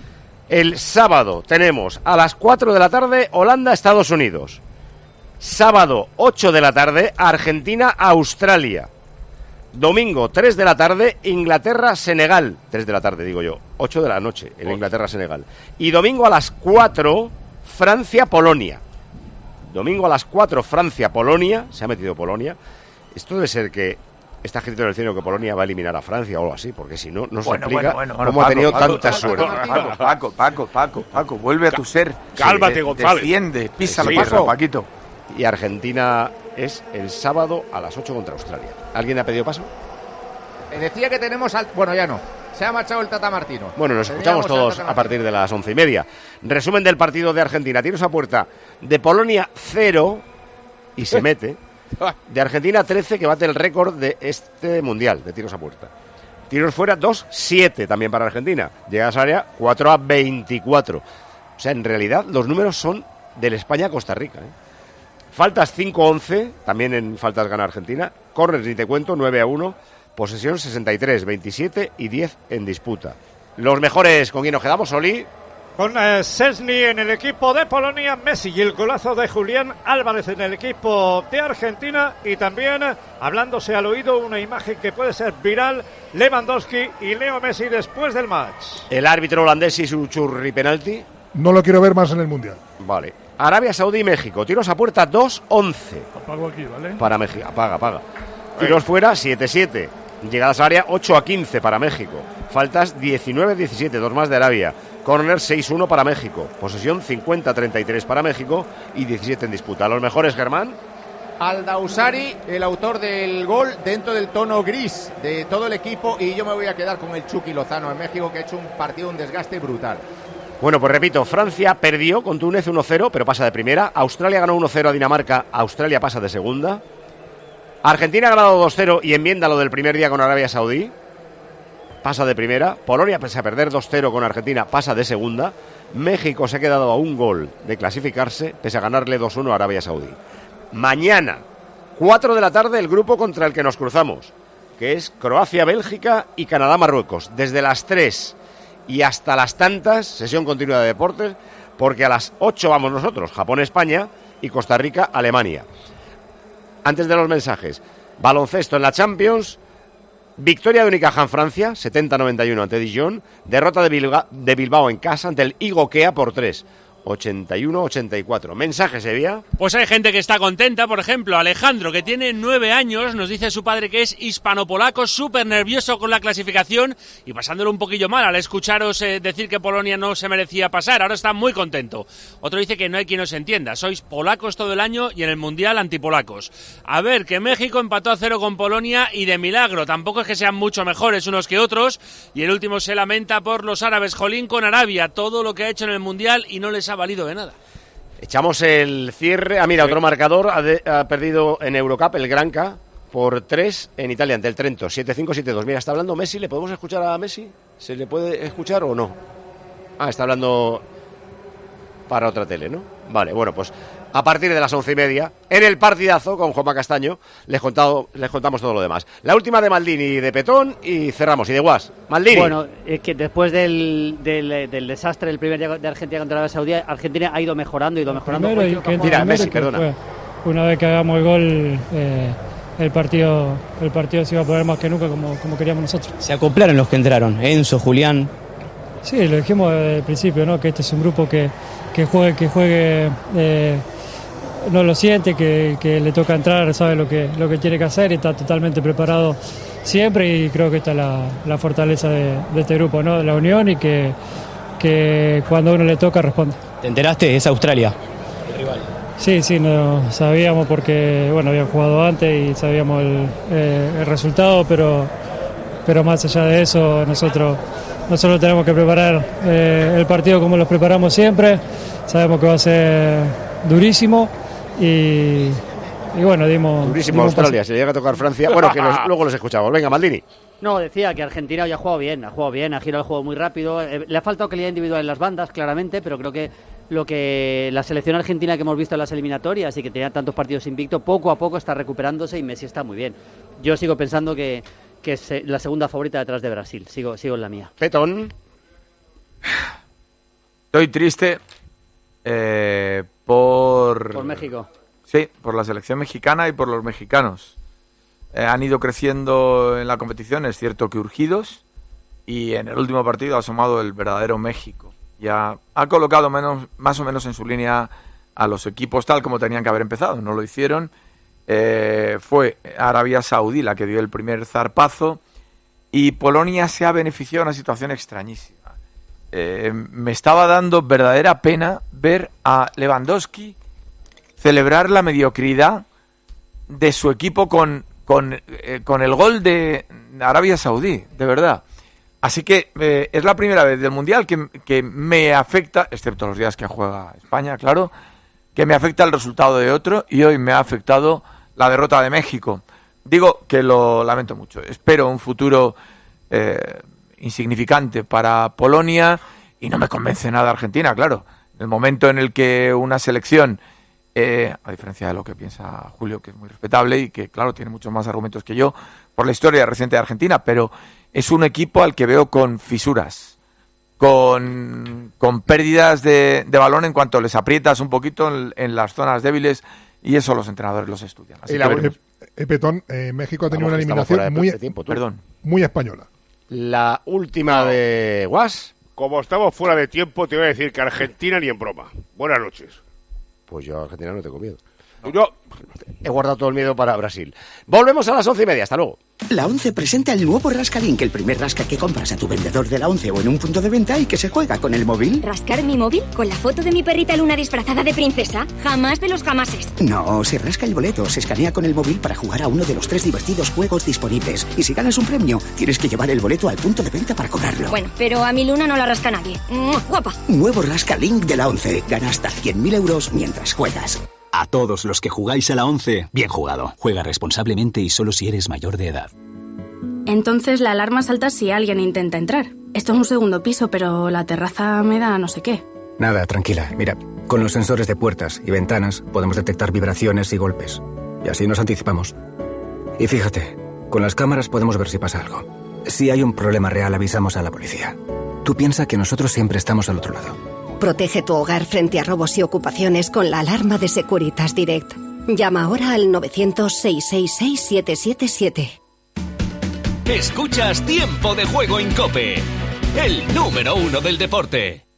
El sábado tenemos a las 4 de la tarde Holanda-Estados Unidos. Sábado, 8 de la tarde, Argentina-Australia. Domingo, 3 de la tarde, Inglaterra-Senegal. 3 de la tarde, digo yo. 8 de la noche, el Inglaterra-Senegal. Y domingo a las 4, Francia-Polonia. Domingo a las 4, Francia-Polonia. Se ha metido Polonia. Esto debe ser que está escrito en el cielo que Polonia va a eliminar a Francia o algo así, porque si no, no se explica cómo ha tenido tanta suerte. Paco, vuelve a tu ser. Cálmate, González. Desciende, pisa la tierra, Paquito. Y Argentina es el sábado a las 8 contra Australia. ¿Alguien ha pedido paso? Decía que tenemos Bueno, ya no. Se ha marchado el Tata Martino. Bueno, nos escuchamos todos a partir de las 11:30. Resumen del partido de Argentina. Tiros a puerta de Polonia 0 y se mete. De Argentina 13, que bate el récord de este mundial de tiros a puerta. Tiros fuera 2-7 también para Argentina. Llegadas al área 4-24. O sea, en realidad los números son del España-Costa Rica, Faltas 5-11, también en faltas gana Argentina. Corners ni te cuento, 9-1. Posesión 63, 27 y 10 en disputa. Los mejores, ¿con quién nos quedamos, Oli? Con Szczęsny en el equipo de Polonia, Messi y el golazo de Julián Álvarez en el equipo de Argentina. Y también, hablándose al oído, una imagen que puede ser viral, Lewandowski y Leo Messi después del match. El árbitro holandés y su churri penalti. No lo quiero ver más en el Mundial. Vale. Arabia Saudí y México. Tiros a puerta 2-11. Apago aquí, ¿vale? Para México. Apaga. Tiros fuera 7-7. Llegadas al área 8-15 para México. Faltas 19-17, 2 más de Arabia. Córner 6-1 para México. Posesión 50-33 para México y 17 en disputa. Los mejores, Germán. Aldausari, el autor del gol, dentro del tono gris de todo el equipo, y yo me voy a quedar con el Chucky Lozano en México, que ha hecho un partido, un desgaste brutal. Bueno, pues repito, Francia perdió con Túnez 1-0, pero pasa de primera. Australia ganó 1-0 a Dinamarca, Australia pasa de segunda. Argentina ha ganado 2-0 y enmienda lo del primer día con Arabia Saudí, pasa de primera. Polonia, pese a perder 2-0 con Argentina, pasa de segunda. México se ha quedado a un gol de clasificarse, pese a ganarle 2-1 a Arabia Saudí. Mañana, 4 de la tarde, el grupo contra el que nos cruzamos, que es Croacia, Bélgica y Canadá, Marruecos. Desde las 3 y hasta las tantas, sesión continua de deportes, porque a las 8 vamos nosotros, Japón, España y Costa Rica, Alemania. Antes de los mensajes, baloncesto en la Champions, victoria de Unicaja en Francia, 70-91 ante Dijon, derrota de Bilbao en casa ante el Igokea por 3. 81-84. Mensaje, Sevilla. Pues hay gente que está contenta, por ejemplo, Alejandro, que tiene 9 años, nos dice su padre que es hispano-polaco, súper nervioso con la clasificación y pasándolo un poquillo mal al escucharos decir que Polonia no se merecía pasar. Ahora está muy contento. Otro dice que no hay quien os entienda, sois polacos todo el año y en el Mundial antipolacos. A ver, que México empató a 0 con Polonia y de milagro, tampoco es que sean mucho mejores unos que otros, y el último se lamenta por los árabes, jolín con Arabia, todo lo que ha hecho en el Mundial y no les ha valido de nada. Echamos el cierre. Mira, otro marcador ha perdido en Eurocup el Granca por 3 en Italia ante el Trento, 7-5, 7-2. Mira, está hablando Messi, ¿le podemos escuchar a Messi? ¿Se le puede escuchar o no? Está hablando para otra tele, ¿no? Vale, bueno, pues a partir de las 11:30, en el partidazo con Juanma Castaño, les contamos todo lo demás. La última de Maldini y de Petón y cerramos. Y de Guas. Maldini. Bueno, es que después del desastre del primer día de Argentina contra Arabia Saudí, Argentina ha ido mejorando. Mira, Messi, perdona. Una vez que hagamos el gol, el partido se iba a poner más que nunca como queríamos nosotros. Se acoplaron los que entraron, Enzo, Julián. Sí, lo dijimos desde el principio, ¿no? Que este es un grupo que juegue no lo siente, que le toca entrar, sabe lo que tiene que hacer y está totalmente preparado siempre, y creo que esta es la fortaleza de este grupo, ¿no? La unión, y que cuando a uno le toca responde. ¿Te enteraste? Es Australia, el rival. Sí, no sabíamos porque habían jugado antes y sabíamos el resultado, pero más allá de eso nosotros tenemos que preparar el partido como los preparamos siempre. Sabemos que va a ser durísimo y dimos... Durísimo Australia, se le llega a tocar Francia. Bueno, que luego los escuchamos. Venga, Maldini. No, decía que Argentina hoy ha jugado bien, ha girado el juego muy rápido. Le ha faltado calidad individual en las bandas, claramente, pero creo que lo que la selección argentina que hemos visto en las eliminatorias y que tenía tantos partidos invicto, poco a poco está recuperándose y Messi está muy bien. Yo sigo pensando que es la segunda favorita detrás de Brasil. Sigo en la mía. Petón. Estoy triste por México. Sí, por la selección mexicana y por los mexicanos. Han ido creciendo en la competición, es cierto que urgidos, y en el último partido ha asomado el verdadero México. Ya ha colocado más o menos en su línea a los equipos tal como tenían que haber empezado. No lo hicieron. Fue Arabia Saudí la que dio el primer zarpazo y Polonia se ha beneficiado de una situación extrañísima. Me estaba dando verdadera pena ver a Lewandowski celebrar la mediocridad de su equipo con el gol de Arabia Saudí, de verdad. Así que es la primera vez del Mundial que me afecta, excepto los días que juega España, claro, que me afecta el resultado de otro, y hoy me ha afectado la derrota de México. Digo que lo lamento mucho. Espero un futuro insignificante para Polonia, y no me convence nada Argentina, claro. En el momento en el que una selección, a diferencia de lo que piensa Julio, que es muy respetable y que, claro, tiene muchos más argumentos que yo por la historia reciente de Argentina, pero es un equipo al que veo con fisuras, con pérdidas de balón en cuanto les aprietas un poquito en las zonas débiles, y eso los entrenadores los estudian. Así Petón, México ha tenido una eliminación muy española. La última de Guas. Como estamos fuera de tiempo, te voy a decir que Argentina ni en broma. Buenas noches. Pues yo a Argentina no tengo miedo. Yo he guardado todo el miedo para Brasil. Volvemos a las 11:30. Hasta luego. La ONCE presenta el nuevo Rascalink, el primer rasca que compras a tu vendedor de la ONCE o en un punto de venta y que se juega con el móvil. ¿Rascar mi móvil? ¿Con la foto de mi perrita Luna disfrazada de princesa? Jamás de los jamases. No, se rasca el boleto, se escanea con el móvil para jugar a uno de los 3 divertidos juegos disponibles. Y si ganas un premio, tienes que llevar el boleto al punto de venta para cobrarlo. Bueno, pero a mi Luna no la rasca nadie. ¡Guapa! Nuevo Rascalink de la ONCE. Gana hasta 100.000 euros mientras juegas. A todos los que jugáis a la ONCE, bien jugado. Juega responsablemente y solo si eres mayor de edad. Entonces la alarma salta si alguien intenta entrar. Esto es un segundo piso, pero la terraza me da no sé qué. Nada, tranquila. Mira, con los sensores de puertas y ventanas podemos detectar vibraciones y golpes. Y así nos anticipamos. Y fíjate, con las cámaras podemos ver si pasa algo. Si hay un problema real, avisamos a la policía. Tú piensa que nosotros siempre estamos al otro lado. Protege tu hogar frente a robos y ocupaciones con la alarma de Securitas Direct. Llama ahora al 900-666-777. Escuchas Tiempo de Juego en COPE, el número 1 del deporte.